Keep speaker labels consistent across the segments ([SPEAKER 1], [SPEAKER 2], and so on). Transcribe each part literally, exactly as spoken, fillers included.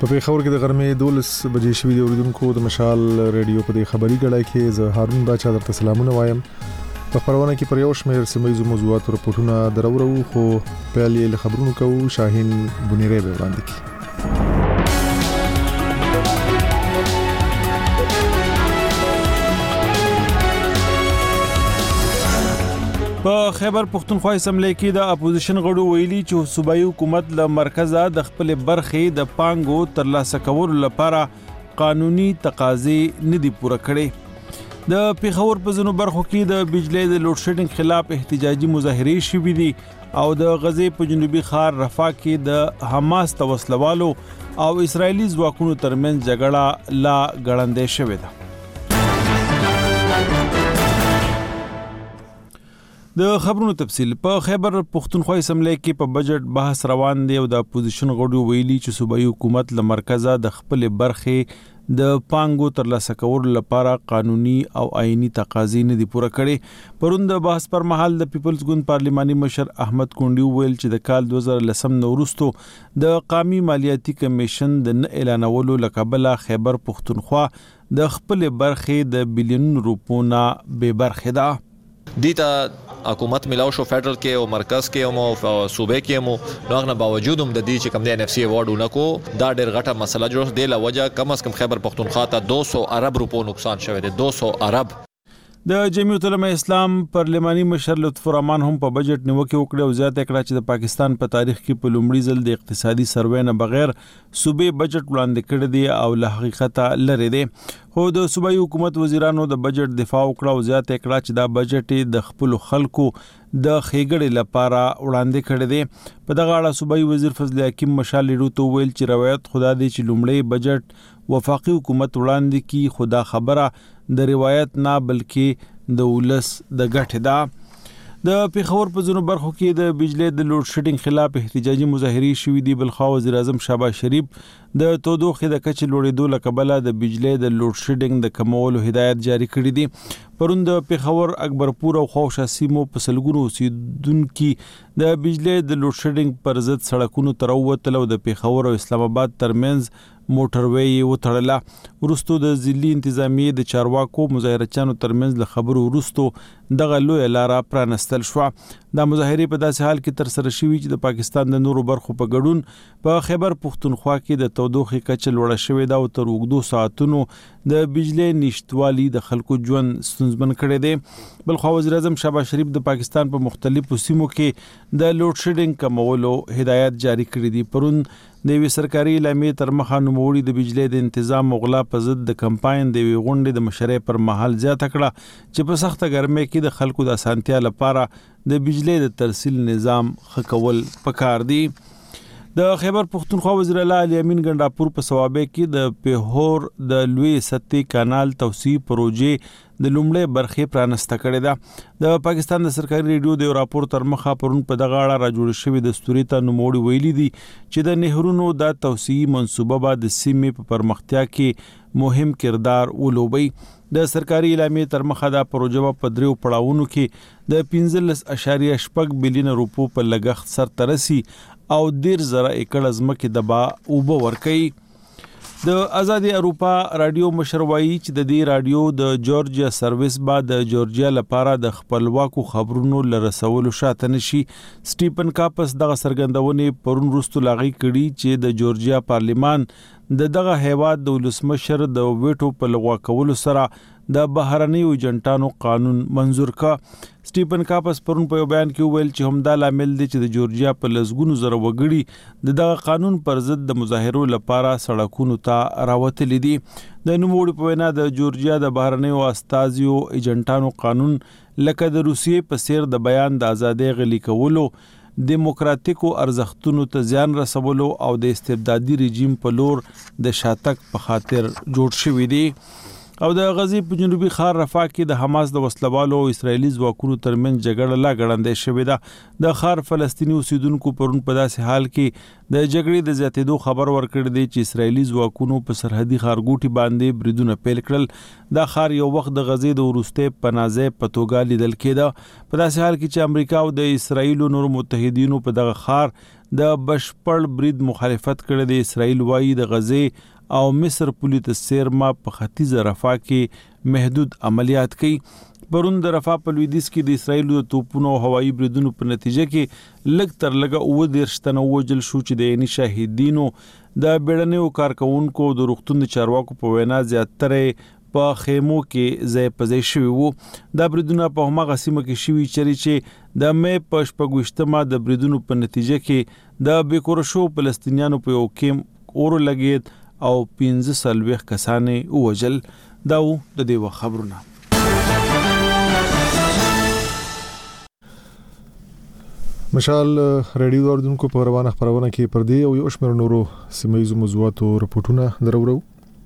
[SPEAKER 1] په پیښور کې د غرمې دولس بجې شوې د اوریدونکو د مشال ریډیو په دې خبري غړای کې زه هارون باچا درته سلامونه وایم. په خبرونه کې پر یو شمېر سیمایي موضوعات راپورټونه درورو خو پیل یې خبرونو کوو. شاهین بنيري به وړاندې کړي.
[SPEAKER 2] په خیبر پختونخوا اسمبلی کې د اپوزیشن غړو ویلي چې صوبایي حکومت له مرکزه د خپل برخې د پانګو ترلاسه کولو لپاره قانوني تقاضې نه دي پوره کړې. د پیښور په ځینو برخو کې د بجلی د لوډ شیډینګ خلاف احتجاجي مظاهرې شوې دي او د غزې په جنوبي ښار رفح کې د حماس د وسلوالو او اسرایلی ځواکونو ترمنځ جګړه لا ګړندۍ شوې ده. د خبرونو تفصیل. په خیبر پختونخوا اسمبلی کې په بجټ بحث روان دی او د اپوزیشن غړو ویلي چې صوبایي حکومت له مرکزه د خپل برخې د پانګو ترلاسه کولو لپاره قانوني او آئینی تقاضې نه دي پوره کړې. پرون د بحث پر مهال د پیپلز ګوند پارلماني مشر احمد کونډي ویل چې د کال دوه زره لسم وروسته د قومي مالیاتي کمیشن د نه اعلانولو لکبله خیبر پختونخوا د خپل برخې د بلیون روپو نه بې برخې ده.
[SPEAKER 3] دیتا حکومت ملاو شو فدرال کې او مرکز کې هم او صوبې کې هم نو غنه باوجود هم د دې چې کم دی ان اف سی ایوارډ ونکو دا ډېر غټه مسله جوړ دی له وجه کم از کم خیبر پختونخوا ته دو سو ارب روپو نقصان شوی دی. دو سو ارب.
[SPEAKER 2] د جمعیت علماء اسلام پارلماني مشر لطف الرحمن هم په بجټ نیوکه وکړه او زیاته کړه چې د پاکستان په تاریخ کې په لومړي ځل د اقتصادي سروې نه بغیر صوبې بجټ وړاندې کړی دی او له حقیقت لري دی. خو د صوبایي حکومت وزیرانو د بجټ دفاع وکړه او زیاته کړه چې دا بجټ د خپل خلکو د خېګړې لپاره وړاندې کړی دی. په دغه اړه صوبایي وزیر فضل حکیم مشال لیډو ویل چې روایت خدا دی چې لومړی بجټ وفاقي حکومت وړاندې کی خدا خبره د روایت نه بلکې د ولس د ګټه ده. د پیښور په ځینو برخو کې د بجلی د لوډ شیډینګ خلاف احتجاجي مظاهرې شوې دي. بلخا وزیر اعظم شهباز شریف د تودوخې د کچې لوړېدو لکبله د بجلی د لوډ شیډینګ د کمولو هدایت جاری کړی دي. پرون د پیښور اکبرپور او خوشا سیمو په سلګونو اوسیدونکو د بجلی د لوډ شیډینګ پر ضد سړکونو تر ووتل او د پیښور او اسلام آباد ترمنځ موټروي وتړله. ورستو د ضلعي انتظامیه د چارواکو مظاهرچانو ترمنځ له خبرو ورستو دغه لوی لاره پرانستل شو. دا مظاهره په داسې حال کې تر سره شوې چې د پاکستان د نورو برخو په ګډون په خیبر پختونخوا کې د تودوخې کچه لوړه شوې ده او تر وګدو ساعتونو د بجلی نشټوالي د خلکو ژوند ستونزمن کړی دی. بلخو وزیر اعظم شهباز شریف د پاکستان په مختلفو سیمو کې د لوډ شیډینګ کمولو هدایت جاری کړی دی. پرون د وی سرکاري اعلامیه تر مخه نوموړي د بجلی د تنظیم مغلا په ضد د کمپاین د وی غونډې د مشرۍ پر مهال زیاته کړه چې په سخته ګرمۍ کې د خلکو د اسانتیا لپاره د بجلی د ترسیل نظام خکول پکار دی. د خیبر پختونخوا وزیر اعلی علي امین ګنداپور په ثوابه کې د پیښور د لوی ستی کانال توسيع پروژې د لومړی برخې پرانسته کړې ده. د پاکستان د سرکاري ریډیو د راپور تر مخه پرون په دغه اړه را جوړ شوی د ستوري ته نوموړي ویلي دي چې د نهرونو د توسيع منصوبه به د سیمې په پرمختیا کې مهم کردار ولوبي. د سرکاري اعلامیه تر مخه دا پروژه په دریو پړاوونو کې د پنځلس اعشاریه شپږ بلین روپو په لګښت سرته رسي او ډیر زره ایکړ ځمکې د با اوبه ورکوي. د آزادي اروپا رادیو مشروعي چې د دې رادیو د جورجیا سرویس بعد د جورجیا لپاره د خپلواکو خبرونو لرسولو شاته نشي. سټیفن کاپس دغه سرګندونې پرون وروسته لاغي کړي چې د جورجیا پارلیمان د دغه هیواد د ولسمشر د ویټو په لغوه کولو سره د بهرنیو ایجنټانو قانون منزور کا. سټیفن کاپس پرون په بیان کې ویل چې همدا لامل دی چې د جورجیا په لزګونو زره وګړي د دغه قانون پر ضد د مظاهرو لپاره سړکونو ته راوتلي دي. د نوموړي په وینا د جورجیا د بهرنیو استازیو ایجنټانو قانون لکه د روسیې په څیر د بیان د ازادۍ غلي کولو، دیموکراتیکو ارزښتونو ته زیان رسولو او د استبدادي رژیم په لور د شاتګ په خاطر جوړ شوی دی. او د غزې په جنوبي ښار رفح کې د حماس د وسلوالو او اسرایلی ځواکونو ترمنځ جګړه لا غړندې شوې ده. د ښار فلسطینی اوسیدونکو پرون په داسې حال کې د جګړې د زیاتېدو خبر ورکړ دی چې اسرایلی ځواکونو په سرحدي ښارګوټي باندې بریدونه پیل کړل. دا ښار یو وخت د غزې د وروستۍ پناه په توګه لیدل کېده. په داسې حال کې چې امریکا او د اسرایل نور متحدینو په دغه ښار د بشپړ برید مخالفت کړی دی. اسرایل وایي د غزې او مصر پولي ته سیرما په ختیځ رفح کې محدود عملیات کوي. پرون د رفح په لویدیځ کې د اسرایل د توپونو او هوایي بریدونو په نتیجه کې لږ تر لږه اووه دېرش تنه ووژل شو چې د عیني شاهدینو د بیړنیو کارکونکو د روغتون د چارواکو په وینا زیاتره په خیمو کې ځای په ځای شوي وو. دا بریدونه په هماغه سیمه کې شوي چې د مې په شپږویشتمه د بریدونو په نتیجه کې د بېکوره شوو فلسطینیانو په یو کیمپ اور لګېد او پنځه څلوېښت کسانې ووژل. دا و د دې وخت خبرونه.
[SPEAKER 1] مشال ریډیو اوریدونکو په روانه خبرونه کې پر دې او یو شمېر نورو سیمه ییزو موضوعاتو رپورټونه درورو.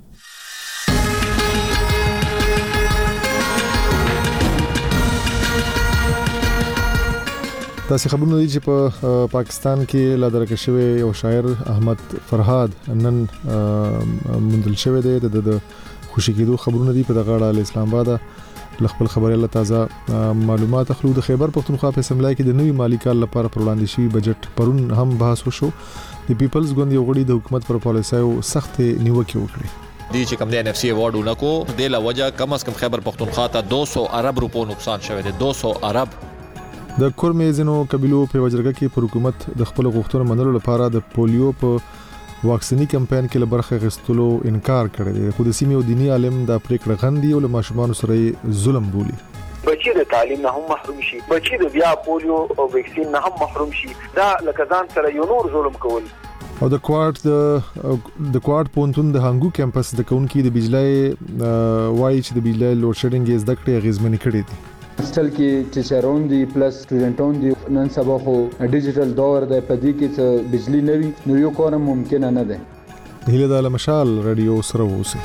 [SPEAKER 1] تاسو خبرونه دي چې په پاکستان کې لا درکه شوی یو شاعر احمد فرهاد نن مندل شوی دی. د خوشی کېدو خبرونه دي په دغه اړه اسلام آباد خپل خبري له تازه معلومات خلود خیبر پختونخوا په سملای کې د نوي مالی کال لپاره پر وړاندې شوی بجټ پرون هم بحث وشو. د پیپلز ګوند یو غړي د حکومت پر پالیسیو سخت نیوکه وکړه.
[SPEAKER 3] دی چې کوم د ان اف سی ایوارډ ونکو د لا وجه کم از کم خیبر پختونخوا ته دو سو ارب روپو نقصان شوی دی. دو سو ارب.
[SPEAKER 1] د کورمې زینو قبيلو په وجرګه کې پر حکومت د خپل غوښتنو منلو لپاره د پولیو په واکسینی کمپاین کې لبرخه غستلو انکار کړی دی. خو د سیمې او دینی عالم د پریکړه غندي او له ماشومان سره ظلم بولي.
[SPEAKER 4] بچی د تعلیم نه هم محروم شي، بچی د بیا پولیو او ویکسین نه هم محروم شي. دا لکه ځان سره یو نور ظلم کول.
[SPEAKER 1] او د کوارټ د د کوارټ پونتون د هانګو کیمپس د کونکي د بجلی وایي چې د بجلی لوډ شیډینګ از د کړې غیزمنې کړې دي.
[SPEAKER 5] هاستل کې ټیچرون دي پلس سټوډنټون دي. نن سبا خو ډیجیټل دور دی، په دې کې چې بجلی نه وي نو یو کار ممکن نه دی.
[SPEAKER 1] هیله د مشال رادیو سره اوسئ.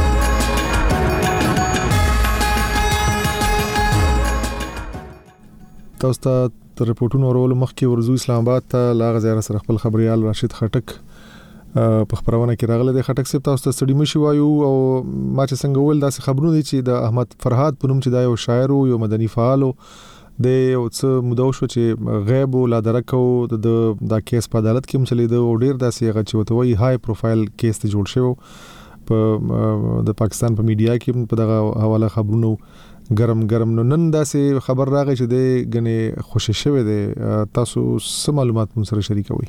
[SPEAKER 1] تاسو ته تر رپورټونو ورول مخکې ورزو اسلام آباد ته لاغ زیاره سره خپل خبريال راشد خټک په خبرونه کې راغله. د خټک سپ تاسو ته ستړي مشي وایو او ما چې څنګه ول داسې خبرونه دي چې د احمد فرهاد په نوم چې دا یو شاعر او یو مدني فعال د یو څه مودو شو چې غیب او لا درکو د د کیس په عدالت کې مچلې د ډیر داسې غچ وته وی های پروفایل کیس ته جوړ شو په د پاکستان په میډیا کې په دغه حواله خبرونه ګرم ګرم نو نن داسې خبر راغی چې د غنې خوشی شوه دي. تاسو څه معلومات مون سره شریکوي؟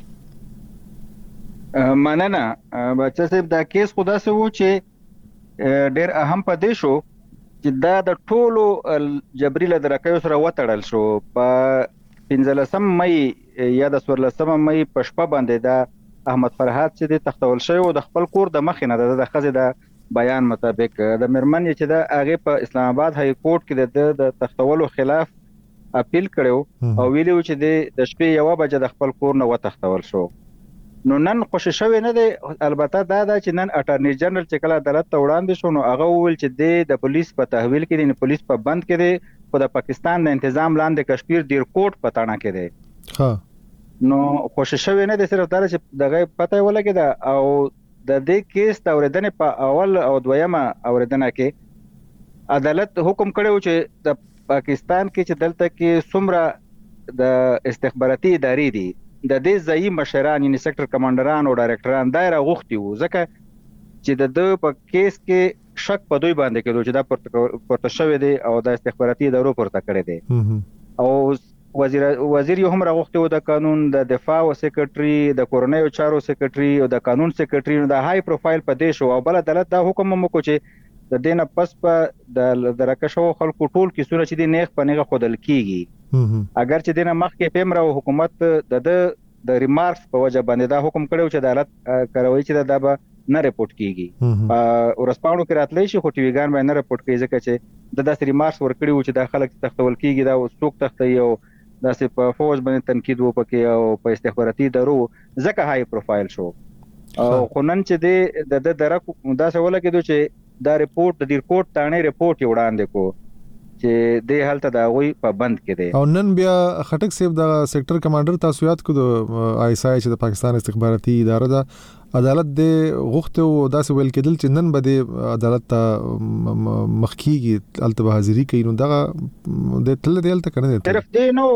[SPEAKER 6] مننه بچا صاحب. دا کیس خدا سه وو چې ډېر اهم پدې شو چې دا د ټولو جبري له درکایو سره وټړل شو. په پنځلسم مې یا د څوارلسم مې په شپه باندې دا احمد فرهاد چې د تختول شوی او د خپل کور د مخې نه د خزې د بیان مطابق د مرمن چې دا هغه په اسلام آباد های کورټ کې د تختولو خلاف اپیل کړو او ویلو چې د شپې یو بجې د خپل کور نه وتختول شو. نو نن خوشی شوی نه دی. البته دا دا چې نن اټارنی جنرال چې کله عدالت ته وړاندې شو نو هغه وویل چې د پولیس په تحویل کې دی، پولیس په بند کې دی، خو د پاکستان د تنظیم لاندې کشمیر ډیر کوټ په تاڼه کې دی. ها نو خوشی شوی نه دی. صرف دا چې دغه پته ولګی او د دې کیس د اوریدنې په اول او دویمه اوریدنه کې عدالت حکم کړو چې د پاکستان کې چې دلته کې څومره د استخباراتي ادارې دي د دې ځای مشران یعنی سیکټر کمانډران او ډایرکټران دایره غوښتي وو، ځکه چې د د په کیس کې شک په دوی باندې کېدو چې دا پورته شوی دی او د استخباراتي ادارو پورته کړی دی. او وزیر وزیر یو هم راغوښتي وو د قانون د دفاع او سیکریټري د کورنیو چارو سیکریټري او د قانون سیکریټري د های پروفایل په دې شو. او بل عدالت دا حکم هم وکړ چې د دینه پس په د درکشو خلکو ټول کیسونه چې د نیغ په نیغه خودل کیږي. اگر چې دینه مخکې پیمره او حکومت د د ریمارکس په وجه باندې دا حکم کړو چې عدالت کوي چې دا به نه ریپورت کیږي. ورسپاڼو کې راتلی شي خو ټي وی ګان باندې نه ریپورت کوي ځکه چې د داسې ریمارکس ورکړي وو چې د خلک تختول کیږي دا څوک تختي او داسې په فوج باندې تنقید وکړي او په استخباراتي ادارو ځکه های پروفایل شو. او خو نن چې د د درک داسې ولګېدو چې دا ریپورت د ریپورت تانه ریپورت وړاندې کو چې د حالت دا غوي په بند کې دي.
[SPEAKER 1] او نن بیا خټک صاحب د سېکټر کمانډر تاسو یاد کو د آی اس آی چې د پاکستان استخباراتي اداره ده عدالت د غوښته او داسې ویل کېدل چې نن به د عدالت ته مخکېږي الته به حاضری کوي. نو دغه د تل دی الته کنه
[SPEAKER 6] صرف دی نو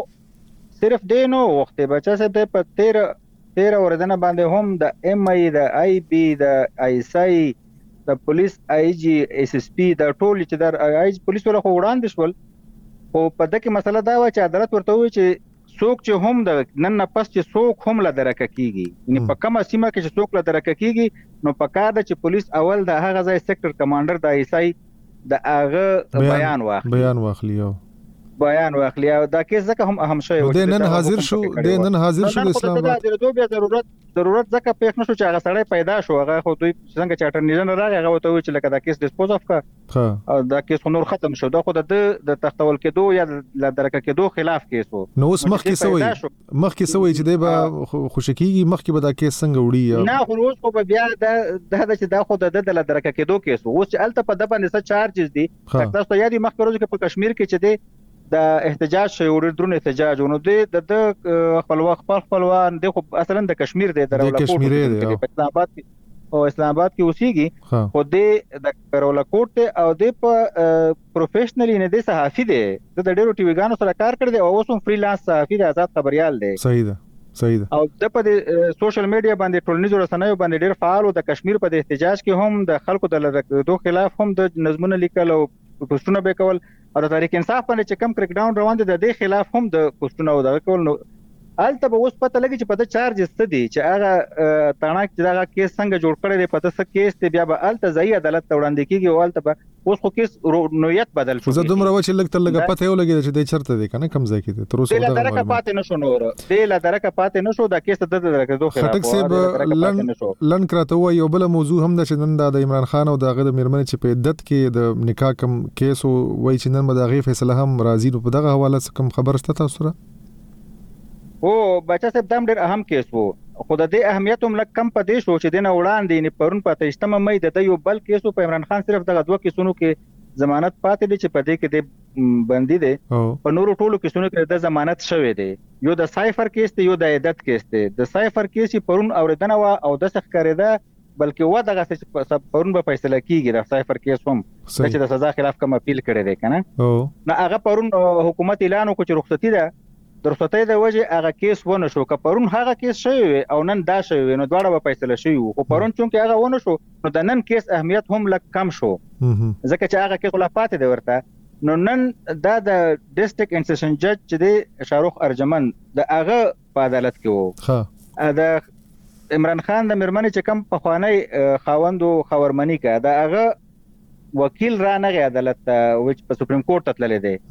[SPEAKER 6] صرف دی نو وخت بچا صاحب په تیر تیر وردنه باندې هم د ایم ای د آی بی د آی اس آی د پولیس آی جی اس اس پی د ټول چې د آی جی پولیس ولا خو وړاندې شول. خو په دغه مسله دا و چې عدالت ورته وی چې څوک چې هم د نن نه پس چې څوک هم لا درکه کیږي یعنی په کومه سیمه کې چې څوک لا درکه کیږي نو په کار د چې پولیس اول د هغه ځای سېکټر کمانډر د آی اس آی د هغه بیان واخلي
[SPEAKER 1] بیان واخلي او
[SPEAKER 6] بیان واخلي او دا کیس ځکه هم اهم شوی
[SPEAKER 1] و د نن حاضر شو د نن حاضر شو اسلام آباد
[SPEAKER 6] د دوه بیا ضرورت ضرورت ځکه پېښ نشو چې هغه سړی پیدا شو. هغه خو دوی څنګه چې اټرنی جنرال راغی هغه ته وی چې لکه دا کیس ډیسپوز اف کا
[SPEAKER 1] ها
[SPEAKER 6] دا کیس نور ختم شو. دا خو د د تختول کېدو یا د درکه کېدو خلاف کیس وو.
[SPEAKER 1] نو اوس مخکې سوی مخکې سوی چې دی به خوشکیږي مخکې به دا کیس څنګه وړي
[SPEAKER 6] نه خو اوس خو بیا دا د چې دا خو د د درکه کېدو کیس وو. اوس چې الته په د باندې څه چارجز دي تاسو ته یادي مخکې ورځ کې په کشمیر کې چې دی د احتجاج شوی ور درون احتجاج ونو دی د خپل وخت خپل خپلوان دی خو اصلا د کشمیر دی د
[SPEAKER 1] کشمیر دی
[SPEAKER 6] په اسلام آباد کې او اسلام آباد کې اوسېږي خو دی د کرولا کوټ ته او دی په پروفیشنلی نه دی صحافي دی د ډیرو ټي وی ګانو سره کار کړی دی او اوس هم فریلانس صحافي دی آزاد خبريال دی.
[SPEAKER 1] صحیح ده صحیح ده.
[SPEAKER 6] او د په سوشل میډیا باندې ټولنیزو رسنیو باندې ډیر فعال او د کشمیر په احتجاج کې هم د خلکو د لږ خلاف هم د نظمونه لیکل او پوسټونه به کول او د تاریخ انصاف باندې چې کم کریک ډاون روان دي د دې خلاف هم د پوسټونه او د کول نو الته به اوس پته لګي چې په د چارج ستدي چې هغه تاناک چې دا کیس څنګه جوړ کړی دی پته څه کیس ته بیا به الته ځای عدالت ته وړاندې کیږي او الته به اوس خو کیس نوعیت بدل شو.
[SPEAKER 1] زه دومره و چې لګ تر لګ پته یو لګي چې د چرته دی کنه کم ځای کې تر اوسه
[SPEAKER 6] دا درکه پاتې نشو نور دی لا درکه پاتې نشو دا کیس د درکه دوه خلاف
[SPEAKER 1] خټک صاحب لن لن کراته و یو بل موضوع هم د نن د عمران خان او دغه د میرمن چې په عدت کې د نکاح کم کیس وای چې نن مداغي فیصله هم راځي نو په دغه حواله کم خبر شته تاسو سره؟
[SPEAKER 6] او بچا صاحب دام ډیر اهم کیس وو خو د دې اهمیت هم لکه کم پدې شو چې دنه وړاندې نه پرون په تشتمه مې د یو بل کیس په عمران خان صرف دغه دوه کیسونو کې ضمانت پاتې دي چې پدې کې د بندي دي په نورو ټولو کیسونو کې د ضمانت شوې دي. یو د سایفر کیس دی یو د عدت کیس دی. د سایفر کیس پرون اوریدنه وا او د سخکریده بلکې و دغه څه پرون به فیصله کیږي د سایفر کیس هم چې د سزا خلاف کوم اپیل کړی دی کنه نه هغه پرون حکومت اعلان وکړ چې رخصتي ده د رخصتۍ د وجه هغه کیس ونه شو که پرون هغه کیس شوی او نن دا شوی نو دواړه به فیصله شي خو پرون چې هغه ونه شو نو د نن کیس اهمیت هم لږ کم شو ځکه چې هغه کیس لا پاتې دی ورته نو نن دا د ډیسټریکټ اینډ سیشن جج چې دی شاروخ ارجمن د هغه په عدالت کې وو. د عمران خان د میرمنې چې کم په خوانی خاوندو خاورمنی کا د هغه وکیل را نه عدالت وچ په سپریم کورټ ته تللی دی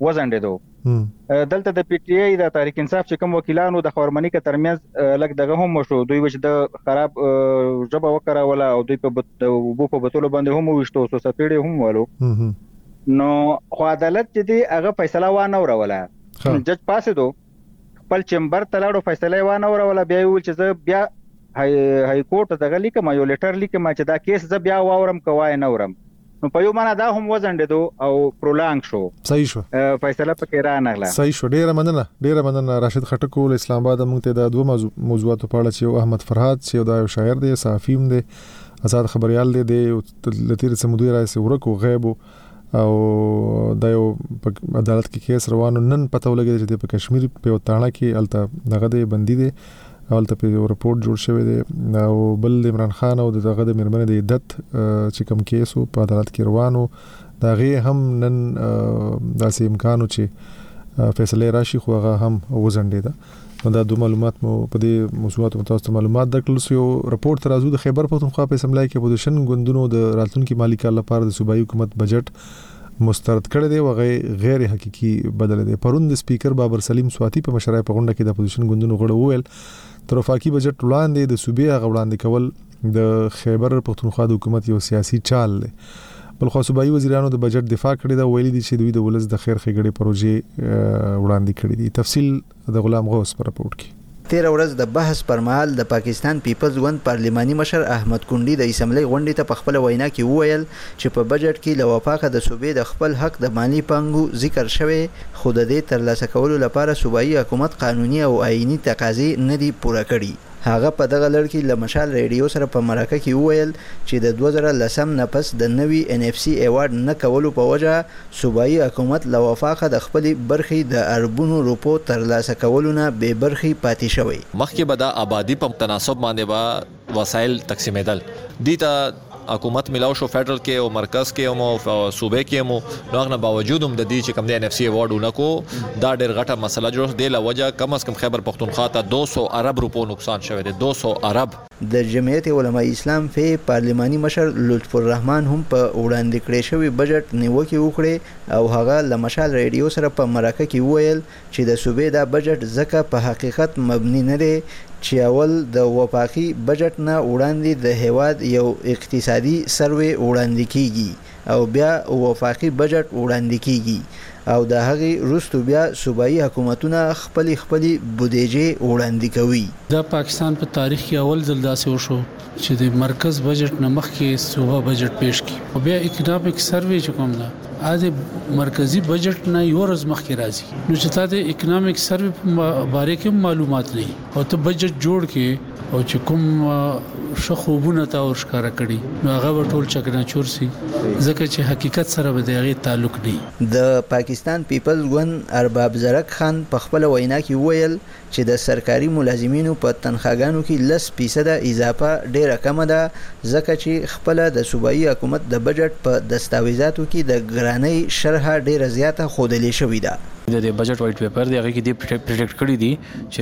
[SPEAKER 6] وزنډېدو دلته د پی ټی آی د تاریخ انصاف چې کوم وکیلانو د خاورمنی کا ترمنځ لګ دغه هم شو دوی وچ د خراب جبه وکړه او دوی په وبو په بتلو باندې هم وشتو سو سپېړې هم والو نو خو عدالت چې دی هغه فیصله و نه وروله جج پاسې دو خپل چمبر تلاړو فیصله و نه وروله بیا ویل چې زه بیا هاي کورټ دغه لیکم یو لیټر لیکم چې دا کیس زه بیا واورم کوای نه ورم نو په یو معنا دا هم وزنډېدو او پرولانګ شو.
[SPEAKER 1] صحیح شو
[SPEAKER 6] فیصله پکې را نغله.
[SPEAKER 1] صحیح شو. ډیره مننه ډیره مننه راشد خټک ول اسلام آباد موږ ته د دوه موضوعاتو په اړه چې احمد فرهاد چې دا یو شاعر دی صحافي هم دی آزاد خبريال دی د لتیر سمودي راځي ورکو غیب او د یو عدالت کې کیس روانو نن پته ولګی چې په کشمیر په تاڼه کې الته دغه دی بندي دی اولته په رپورت جوړ شوی دی او بل عمران خان او دغه د میرمن د عدت چې کوم کیسو په عدالت کې روانو دا غي هم نن داسې امکانو چې فیصله راشي خو هغه هم وزنډیده نو دا دوه معلومات مو په دې موضوعاتو متاسف معلومات درکړل یو رپورت راځو د خیبر پختونخوا په سملای کې پوزیشن غوندونو د راتلونکو مالی کال لپاره د صوبایي حکومت بجټ مسترد کړی دی او غیر حقيقي بدل دی. پرون د سپیکر بابر سلیم سواتی په مشرۍ په غونډه کې د پوزیشن غوندونو غړو ویل تر وفاقي بجټ وړاندې د صوبې غو وړاندې کول د خیبر پختونخوا د حکومت یو سیاسي چال دی. بل خو صوبایي وزیرانو د بجټ دفاع کړی دا ویلي دي چې دوی د ولس د خیر ښېګړې پروژې وړاندې کړې دي. تفصیل د غلام غوث پر راپورټ کې
[SPEAKER 7] تیر ورځ د بحث پر مهال د پاکستان پیپلز ګوند پارلماني مشر احمد کونډي د اسمبلی غونډې ته په خپل وینا کې وویل چې په بجټ کې له وفاقه د صوبې د خپل حق د مالی پانګو ذکر شوی، خو د دې ترلاسه کولو لپاره صوبایي حکومت قانوني او آئینی تقاضې نه دي پوره کړي. هغه په دغه لړ کې له مشال ریډیو سره په مرکه کې وویل چې د دوه زره لسم نه پس د نوي ان اف سی ایوارډ نه کولو په وجه صوبایي حکومت له وفاقه د خپلې برخې د اربونو روپو ترلاسه کولو نه بې برخې پاتې شوی.
[SPEAKER 3] مخکې به د آبادی په تناسب باندې به وسایل تقسیمېدل، دي ته حکومت ملاو شو فدرل کې او مرکز کې او صوبې کې مو، نو هغه باوجود هم د دې چې کوم د ان اف سی ایوارډ ونکو دا ډېر غټه مسله جوړ دی. له وجه کم از کم خیبر پختونخوا ته دو سو ارب روپو نقصان شوی دی. دو سو ارب.
[SPEAKER 7] د جمعیت علماء اسلام فی پارلماني مشر لطف الرحمن هم په وړاندې کړی شوی بجټ نیوکه وکړي او هغه له مشال ریډیو سره په مرکه کې وویل چې د صوبې دا بجټ ځکه په حقیقت مبني نه دی چې اول د وفاقي بجټ نه وړاندې د هیواد یو اقتصادي سروې وړاندې کیږي او بیا وفاقي بجټ وړاندې کیږي او د هغې وروسته بیا صوبایي حکومتونه خپلې خپلې بودیجې وړاندې کوي.
[SPEAKER 8] دا پاکستان په تاریخ کې اول ځل داسې وشو چې د مرکز بجټ نه مخکې صوبه بجټ پیش کړي او بیا اکنامک سروې چې کوم ده اده مرکزی بجټ نه یو ورځ مخکې راځي، نو چې تا د اکنامک سروې په باره کې معلومات نه او ته بجټ جوړ کې او چې کوم شخوبونه تا ورشکاره کړي نو هغه ټول چکناچور سي ځکه چې حقیقت سره به دغه تعلق نه.
[SPEAKER 7] د پاکستان پیپلز ګوند ارباب زرک خان په خپل وینا کې ویل چې د سرکاري ملازمینو په تنخواګانو کې لس فیصد اضافه ډیره کمه ده ځکه چې خپل د صوبایي حکومت د بجټ په دستاویزاتو کې د ګرانۍ شرح ډیره زیاته ښودلې شوې ده.
[SPEAKER 9] د بجټ وایټ پیپر دی هغه کې دی پریډکټ کړی دی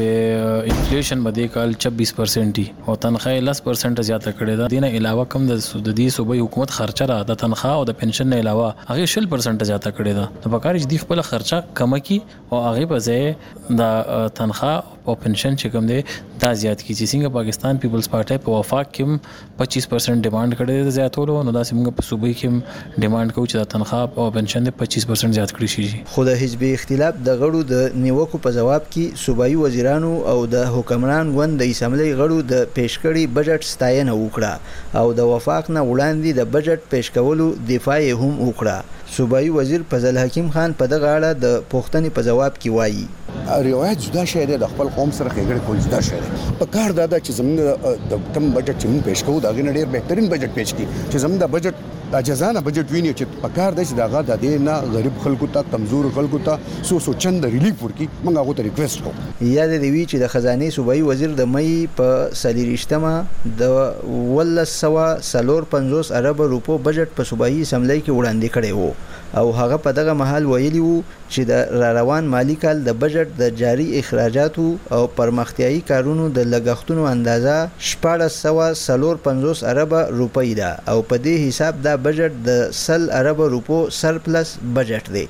[SPEAKER 9] چې انفلیشن به د کال چوبیس پرسنټ او تنخواه لس پرسنټ زیاته کړې ده. دینه علاوه کم د دې صوبایي حکومت خرچه را د تنخواه او د پنشن نه علاوه هغه شل پرسنټ زیاته کړې ده. نو په کار چې دی خپل خرچه کم کی او هغه په ځای د تنخواه او پنشن چې کوم دی دا زیات کی چې څنګه پاکستان پیپلز پارټي په وفاق کې پچیس پرسنټ ډیماند کړی دی زیاتولو، نو دا څنګه په صوبایي کې ډیماند کوي چې د تنخواه او پنشن د پچیس پرسنټ زیات کړی شي.
[SPEAKER 7] خو د حزب اختلاف د غړو د نیوکو په جواب کې صوبایي وزیرانو او د حکمران ګوند د اسمبلی غړو د پیشکړي بجټ ستاینه وکړه او د وفاق نه وړاندې د بجټ پیش کولو دفاع هم وکړه. صوبایي وزیر فضل حکیم خان په دغه اړه د پوښتنې په جواب کې وایي
[SPEAKER 10] روایت جدا شوی دی، د خپل قوم سره ښېګړه کول جدا شوی دی. په کار دا ده چې زموږ د کم بجټ چې موږ پیش کوو د هغې نه ډېر بهترین بجټ پیش کړي چې زموږ د بجټ د جزانه بجټ ویني چې په کار دی چې د هغه د دې نه غریب خلکو ته کمزور خلکو ته څو څو چنده ریلیف ورکړي. موږ هغو ته ریکویسټ کوو.
[SPEAKER 7] یاد دې وي چې د خزانې صوبایي وزیر د مۍ په څلېرویشتمه د اوولس سوه څلور پنځوس اربه روپو بجټ په صوبایي اسمبلی کې وړاندې کړی و او هغه په دغه مهال ویلي وو چې د را روان مالی کال د بجټ د جاري اخراجاتو او پرمختیایي کارونو د لګښتونو اندازه شپاړس سوه څلور پنځوس اربه روپۍ ده او په دې حساب دا بجټ د سل اربه روپو سرپلس بجټ دی.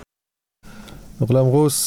[SPEAKER 1] غلام غوث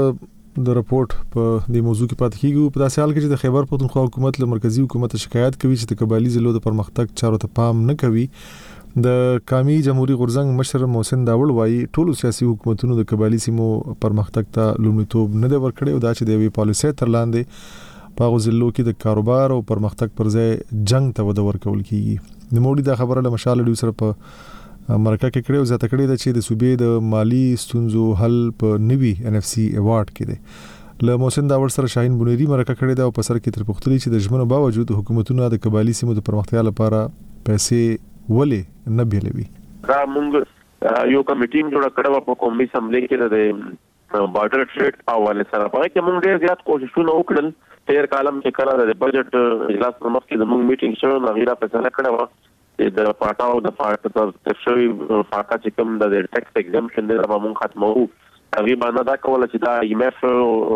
[SPEAKER 1] د رپورت په دې موضوع کې پاتې کیږو. په داسې حال کې چې د خیبر پختونخوا حکومت له مرکزی حکومت شکایت کوي چې د قبایلی ضلعو د پرمختګ چارو ته پام نه کوي. د قومي جمهوریت غورځنګ مشر محسن داوړ وایي ټولو سیاسي حکومتونو د قبایلی سیمو پرمختګ ته لومړیتوب نه دی ورکړی او دا چې د یوې پالیسۍ تر لاندې په هغو ضلعو کې د کاروبار او پرمختګ پر ځای جنګ ته وده ورکول کیږي. نوموړي دا خبره له مشال ډیو سره په مرکه کې کړې او زیاته کړې ده چې د صوبې د مالی ستونزو حل په نوي ان اف سی ایوارډ کې دی. له محسن داوړ سره شاهین بنيري مرکه کړې ده او په سر کې تر پوښتنې چې د ژمنو باوجود حکومتونه د قبایلی سیمو د پرمختیا لپاره پیسې ولې نه بیلوي.
[SPEAKER 11] دا موږ یو کمیټي جوړ کړو په قومي اسمبلی کې د بارډر ټریډ حواله سره په کې موږ ډېر زیات کوششونه وکړل. تیر کالم کې کله د بجټ اجلاس پر مخ کې د موږ میټینګ شو نو غیره فیصله کړو چې د پټاو د فاټ تر شوی فاټا چې کوم د ټیکس ایگزمپشن د موږ ختمو هغه باندې دا کول چې دا ایم اف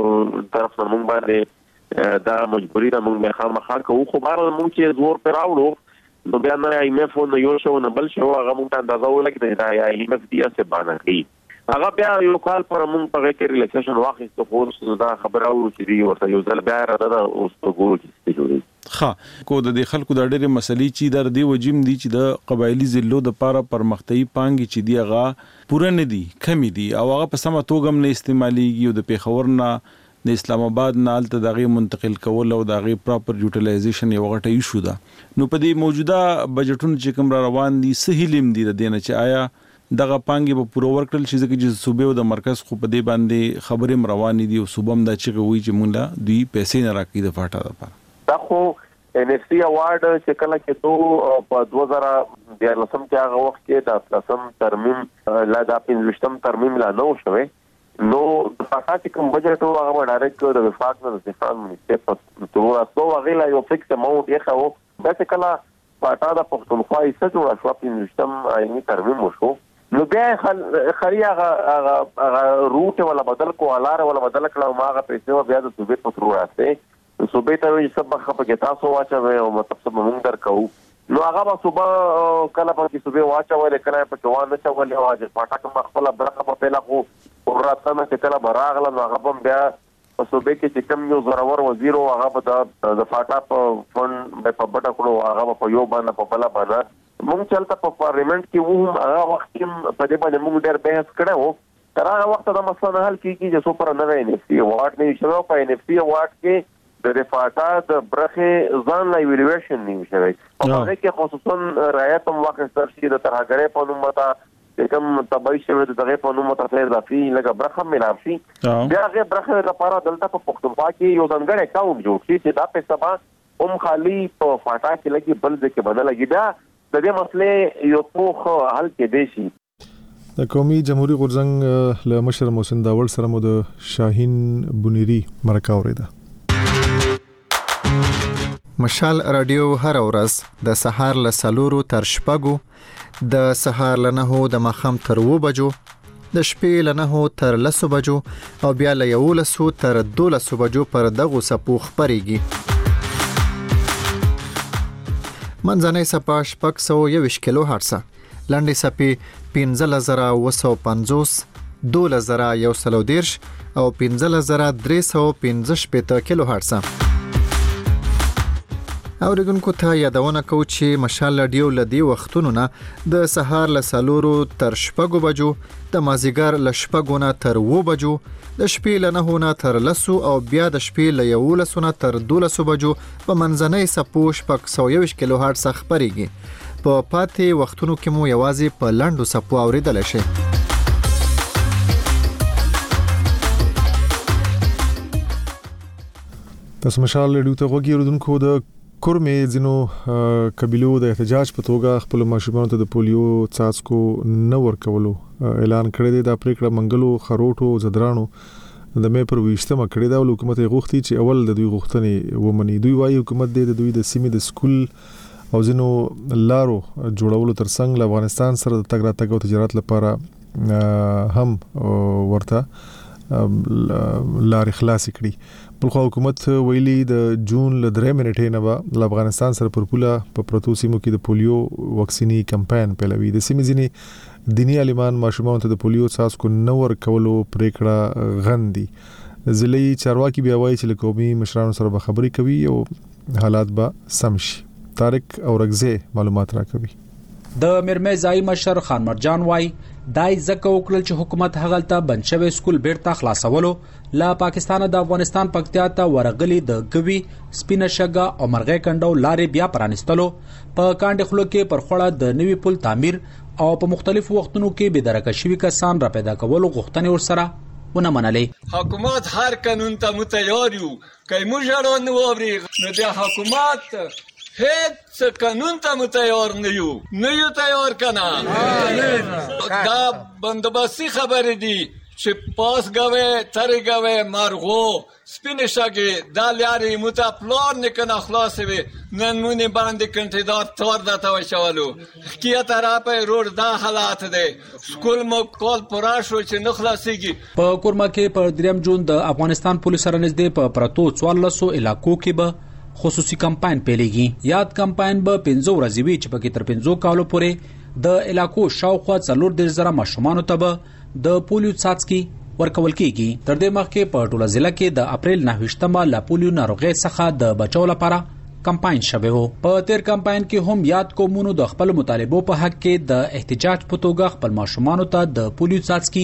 [SPEAKER 11] طرف نه موږ باندې دا مجبوری ده موږ خامخا کوو. خو بار موږ چې زور پر راوړو نو بیا نه ایم اف نو یو شو نه بل شو هغه موږ ته اندازه ولګي دا ایم اف دی څه باندې کوي هغه بیا یو کال پر موږ په کې ریلیکسیشن واخیست خو دا خبره او چې دی ورته یو ځل بیا راځه او ستګورو چې جوړي
[SPEAKER 2] ښه کو د خلکو د ډېرې مسلې چې در دی وجیم دي چې د قبایلی ضلعو د لپاره پرمختیایي پانګې چې دی هغه پوره نه دي کمی دي او هغه په سمه توګه نه استعماليږي او د پیښور نه د اسلام آباد نه الته دغه منتقل کول او دغه پراپر یوټیلایزیشن یو غټه ایشو ده. نو په دې موجوده بجټونو چې کوم را روان دي سهیلم دي د دینه چې آیا دغه پانګي په پوره ورکړل شي ځکه چې صوبې او د مرکز خو په دې باندې خبرې روان دي او صوبم دا چې وی چې مونږ لا دوی پیسې نه راکې د فاټا لپاره.
[SPEAKER 11] دا خو ان اف سی اوارد چې کله کې تو په دوه زره دیارلسم کې هغه وخت کې د اتلسم ترمیم لا د پنځوستم ترمیم لا نو شوه نو د فاټا چې کوم بجټ او هغه ډایرکټ د وفاق نه د دفاع منیسټر په تور اسو هغه لا یو فکس اماونت یې خو دا چې کله فاټا د پښتونخوا یې څه جوړ شو پنځوستم آئینی ترمیم وشو نو بیا خري هغه هغه روټ ولا بدل کو الار ولا بدل کړه ما هغه پیسې بیا د صوبې په تور راځي صوبې ته یې سبا خپه کې تاسو واچوي او مطلب موږ درکو نو هغه به صبح کله په کې صوبې واچوي کله په جوان نه چولې واځي پټا کوم خپل برخه په پیلا خو وراتنه چې کله براغله نو هغه بیا په صوبې کې چې کوم یو زراور وزیر او هغه په د فاټا په فند په پټا کړو هغه په یو باندې په بلا باندې موږ چلته په پارلیمنت کې وو هغه وخت په دې باندې موږ ډېر بحث کړو تر هغه وخت دا مسله حل کیږي چې څو پر نه ان اف سی واټ نه شوه په ان اف سی واټ کې د فاټا د برخه ځان لا ایوالویشن نیو شوی او هغه کې خصوصا رعایت هم واقع شي د ترهګرې په نوم متا کوم تبعی شوی د دغه په نوم متا څه اضافي لکه برخه ملاب شي بیا هغه برخه لپاره دلته په پښتونخوا کې یو ځانګړی اکاونټ جوړ شي چې دا پیسې به هم خالی په فاټا کې لګي بل ځکه بدل لګي دا د دې مسلې یو څو حل کې دی شي.
[SPEAKER 1] د قومي جمهوریت غورځنګ له مشر محسن داول سره مو د شاهین بنيري مرکه اوریده.
[SPEAKER 12] مشال رادیو هر ورځ د سهار له سلورو تر شپږو د سهار له نهو د ماښام تر اوو بجو د شپې له نهو تر لسو بجو او بیا له یولسو تر دولسو بجو پر دغو څپو خپرېږي. منځنۍ څپه شپږ سوه یوویشت کیلو هرټزه، لنډې څپې پنځلس زره اوه سوه پنځوس، دولس زره یو سل او دېرش او پنځلس زره درې سوه پنځه شپېته کیلو هرټزه. اوریدونکو ته یادونه کوو چې مشال رادیو له دې وختونو نه د سهار له څلورو تر شپږو بجو، د مازدیګر له شپږو نه تر اوو بجو، د شپې له نهو نه تر لسو او بیا د شپې له یولسو نه تر دولسو بجو په منځنۍ څپو شپږ سوه یوویشت کیلو هرټزه خپرېږي. په پاتې وختونو کې مو یوازې په لنډو څپو اوریدلی شئ.
[SPEAKER 1] تاسو مشال رادیو ته غوږی اوریدونکو د کورمې ځینو قبیلو د احتجاج په توګه خپل ماشومانو ته د پولیو څاڅکو نه ورکولو اعلان کړی دی. دا پریکړه منګلو خروټو زدرانو د مې پر ویشتمه کړی دا حکومت غوښتي چې اول د دوی غوښتنې ومني. دوی وايي حکومت د دوی د سیمې د سکول او ځینو لارو جوړولو ترڅنګ له افغانستان سره د تګ راتګ او تجارت لپاره هم ورته لارې خلاص کړي. بلخو حکومت ویلي د جون ل درې منټې نه به له افغانستان سره پر پوله په پروتو سیمو کې د پولیو واکسینی کمپاین پیلوي. د سیمې ځینې دینی عالمان ماشومان ته د پولیو څاڅکو نه ورکولو پریکړه غندي. ضلعي چارواکي بیا وایي چې له قومي مشرانو سره به خبرې کوي او حالات به سم شي. طارق اورغزه معلومات راکوي.
[SPEAKER 13] د مرمه ځای مشر خان مرجان وای دای زکه وکړل چې حکومت هغلته بنشوي سکول بیرته خلاصولو لا پاکستان د افغانستان پکتیا ته ورغلي د ګوي سپینه شګه او مرغې کندو لارې بیا پرانستلو په کاندې خلو کې پر خوړه د نوي پل تعمیر او په مختلفو وختونو کې به درکه شوی کسان را پیدا کول غوښتنې ورسره ونه منلې.
[SPEAKER 14] حکومت هر قانون ته متیار یو کای موږ نه ووري نو د حکومت هیڅ قانون ته متیار نه یو نه یو تیار کنه دا بندوبستي خبرې دي چې پاس غوي تر غوي مارغو سپینه شګه دا لاري متپلان نه کنه خلاص وي نن مونږ باندې کنټیدار تور دا توشولو کیه طرفه روډ دا حالات دي سکول مو کول پراشو چې نه خلاصيږي.
[SPEAKER 13] په کورما کې پر دریم جون د افغانستان پولیس سره نږدې په پرتو څوارلسو علاقو کې به خصوصي کمپاین پیلېږي. یاد کمپاین به پنځه ورځې وي چې پکې تر پنځو کالو پورې د علاقو شاوخوا څلور دېرش زره ماشومانو ته به د پولیو څاڅکي ورکول کېږي. تر دې مخکې په ټوله ضلع کې د اپریل نهویشتمه له پولیو ناروغۍ څخه د بچو لپاره کمپاین شوی و. په تیر کمپاین کې هم یاد قومونو د خپل مطالبو په حق کې د احتجاج په توګه خپل ماشومانو ته د پولیو څاڅکي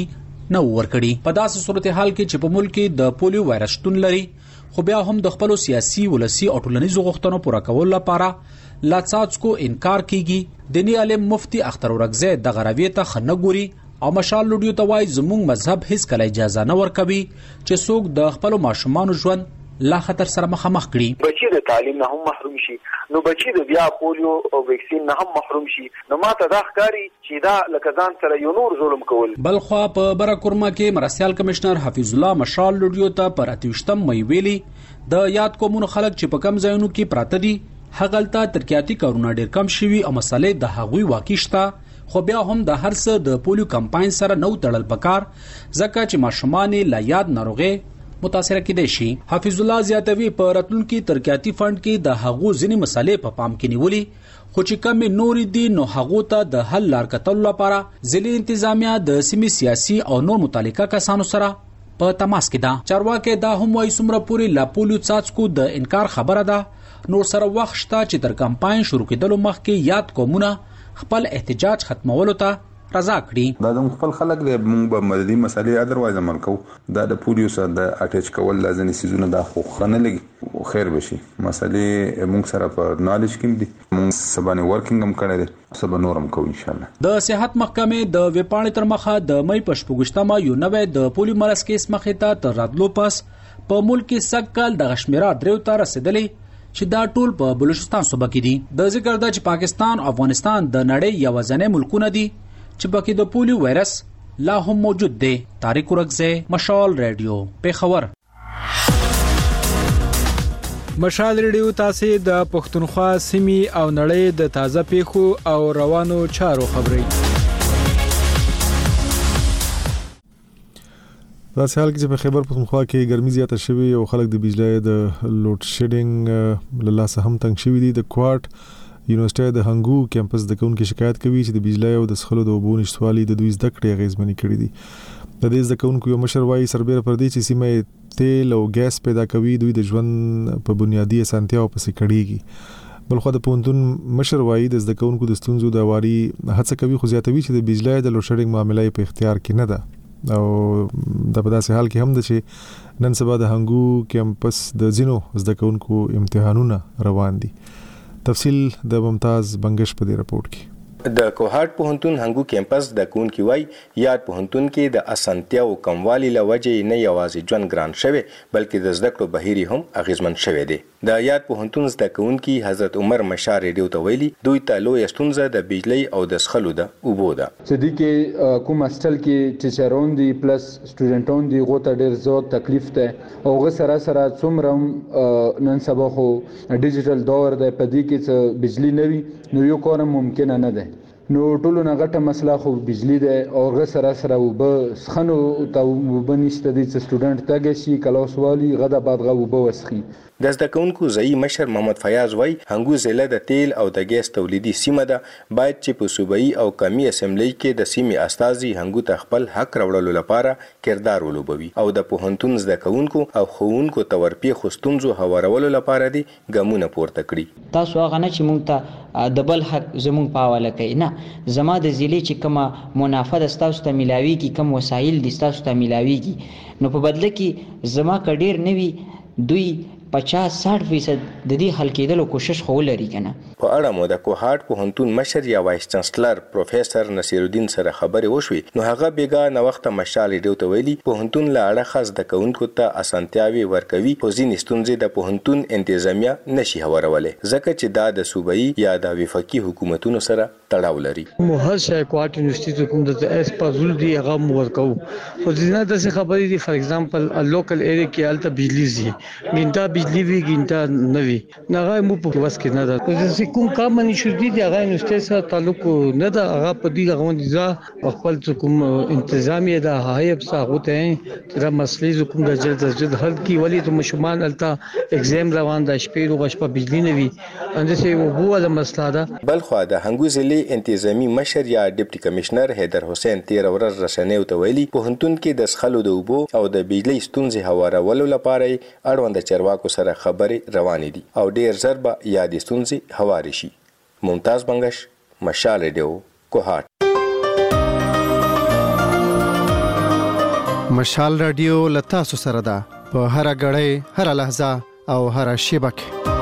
[SPEAKER 13] نه ورکړي. په داسې صورتحال کې چې په ملک کې د پولیو وایرس شتون لري خو بیا هم د خپل سیاسي ولسی او ټولنیزو غوښتنو پوره کولو لپاره لا څاڅکو انکار کیږي. دینی عالم مفتی اختر اورکزی د غروی ته خنه ګوري او مشال لوډیو ته وایي زموږ مذهب هیڅ کله اجازه نه ورکوي چې څوک د خپل ماشومان ژوند لا خطر سره مخامخ کړي.
[SPEAKER 4] بچي د تعلیم نه هم محروم شي، نو بچي د بیا پولیو او ویکسین نه هم محروم شي. نو ماته دا ښکاری چې دا لکه ځان سره یو نور ظلم کول.
[SPEAKER 13] بلخوا په براکورما کې مرستيال کمشنر حفیظ الله مشال لوډیو ته پر اتوشتم مې ویلي د یاد قومونو خلک چې په کم ځایونو کې پراته دي هغلته ترکیاتي کارونه ډیر کم شوي او مسلې د هغوی واقعشته، خو بیا هم د هر څه د پولیو کمپاین سره نو تړل پکار ځکه چې ماشومان لا یاد ناروغي متاثر کېدای شي. حفیظ الله زیاتوي په راتلونکي ترکیاتي فند کې د هغو ځینې مسلې په پام کې نیولي خو چې کم نورې دي نو هغو ته د حل لار کتلو لپاره ځلې انتظامیه د سیمې سیاسي او نور متعلقه کسانو سره په تماس کې ده. چارواکي دا هم وایي څومره پورې لا پولیو څاڅکو د انکار خبره ده نور سره وخت شته چې تر کمپاین شروع کېدلو مخکې یاد قومونه خپل احتجاج ختمولو ته رضا کړي.
[SPEAKER 15] دا د خپل خلک له موږ به مددي مسالې اذروایز عمل کوو. دا د پولیو سره د اټیچ کول لازم سيزونه دا خو خنه لګي خیر بشي. مسالې موږ سره په نالج کې دي، موږ سبانه ورکینګ هم کړی دي، سبا نورم کوو ان شاء الله. د
[SPEAKER 13] صحت محکمې د وپاڼې تر مخه د مې پښپوغشتما یو نوې د پولیو مرز کیس مخې ته تر راتلو پس په ملک کې سکل د غشمیرا دریو ته رسیدلې چې دا ټول په بلوچستان صوبه کې دي. د ذکر د چې پاکستان او افغانستان د نړۍ یوازینی ملکونه دي چې پکې د پولیو وایرس لا هم موجود دی. طارق اورکزی، مشال ریډیو، پیښور.
[SPEAKER 16] مشال ریډیو تاسو د پښتونخوا سیمې او نړۍ د تازه پیښو او روانو چارو خبري.
[SPEAKER 1] دا سهال کې په خیبر پښتونخوا کې ګرمي زیاته شوې او خلک د بجلی د لوډ شیډینګ له لاسه هم تنګ شوي دي. د کوارټ یونیورسيټي د هنګو کیمپس د کونکو شکایت کوي چې د بجلی او د سخلو د اوبو نشټوالي د دوی زده کړې غیزمنې کړې دي. د دې زده کونکو یو مشر وايي سربېره پر دې چې سیمه تیل او ګیس پیدا کوي دوی د ژوند په بنیادی اسانتیاو پسې کړيږي. بلخو د پونتون مشر وايي د زده کونکو د ستونزو د واري هڅه کوي خو زیاتوي چې د بجلی د لوډ شیډینګ معاملې په اختیار کې نه ده او د په داسې حال کې هم د چې نن سبا د هنګو کیمپس د زینو زده کونکو امتحانونه روان دي. تفصیل د ممتاز بنگش په دې رپورت کې.
[SPEAKER 17] د کوهاټ پوهنتون هنګو کیمپس د کون کی وای یاد پوهنتون کې د اسانتیا او کموالی لوجې نه یوازې ژوند ګران شوی بلکې د زده کړو بهیري هم اغیزمن شوی دی. د یاد پوهنتون زده کوونکي حضرت عمر مشار ریډیو ته ویلي دوی ته لوی ستونزه د بجلی او د سخلو د اوبو ده.
[SPEAKER 5] چې د کې کوم استل کې ټیچرون دي پلس سټوډنټون دي غوته ډیر زیات تکلیف ده او غ سره سره څومره نن سبا خو ډیجیټل دور د پدې کې چې بجلی نوي نو یو کار ممکن نه ده. نو ټولو نه غټه مسله خو بجلی ده او غ سره سره وب سخنو ته وبنيشته دي چې سټوډنټ تاګه شي کلاس والی غدا بعد غو وب وسخي.
[SPEAKER 17] د زده کوونکو ځای مشر محمد فیاض وای هنګو ضلع د تیل او د ګیس تولیدي سیمه ده باید چې په صوبایي او قومي اسمبلی کې د سیمې استازي هنګو ته خپل حق راوړلو لپاره کردار ولوبوي او د پوهنتون زده کوونکو او ښوونکو ته ورپی خوستونزو هوارولو لپاره دي ګامونه پورته کړي.
[SPEAKER 18] تاسو هغه نه چې مونږ ته د بل حق زموږ په حواله کوي نه زما د ضلع چې کومه منافع د تاسو ته ملاويږي کوم وسایل د تاسو ته ملاويږي نو په بدله کې زما کډیر نوي دوی پچاس ساठ فیصد د دې حل کېدلو کوشش خو لري کنه.
[SPEAKER 17] په اړه مو د کوهاټ پوهنتون مشر یا وایس چانسلر پروفیسور نصیر الدین سره خبرې وشوي نو هغه بیګا نو وخت مشال ډیو ته ویلي پوهنتون لا اړه خاص د کونکو ته اسانتیاوي ورکوي خو ځینې ستونزې د پوهنتون انتظامیه نشي هوارولې ځکه چې دا د صوبایي یا د وفاقي حکومتونو سره تړاو لري.
[SPEAKER 19] مو هر شای کوهاټ یونیورسيټي کوم د اس پازول دی هغه مو ورکو خو ځینې د څه خبرې دي فار ایگزامپل لوکل ایریا کې الته بجلی زی ګینټا بجلی وی ګینټا نوي نغه مو په وس کې نه ده چې کوم کار منی شو دي هغه یونیورسيټي سره تعلق نه ده هغه په دې غوندي ځا خپل کوم انتظامیه ده هایب ساغه ته چې مسلې کوم د جلد جلد حل کی ولی ته مشمان الته ایگزام روان ده شپې روغ شپه بجلی نوي انده سه وو ولا مسله ده.
[SPEAKER 17] بل خو د هنګو ضلع انتظامی مشر یا ډیپټي کمشنر حیدر حسین تیر ورځ رسنیو ته ویلي پوهنتون کې د سخلو د اوبو او د بجلی ستونزې هوارولو لپاره اړوند چارواکو سره خبرې روانې دي او ډیر زر به یادې ستونزې هوارې شي. ممتاز بنگش، مشال ریډیو، کوهاټ.
[SPEAKER 12] مشال رادیو لتا سره ده په هر غړې هر لحظه او هر شیبه کې.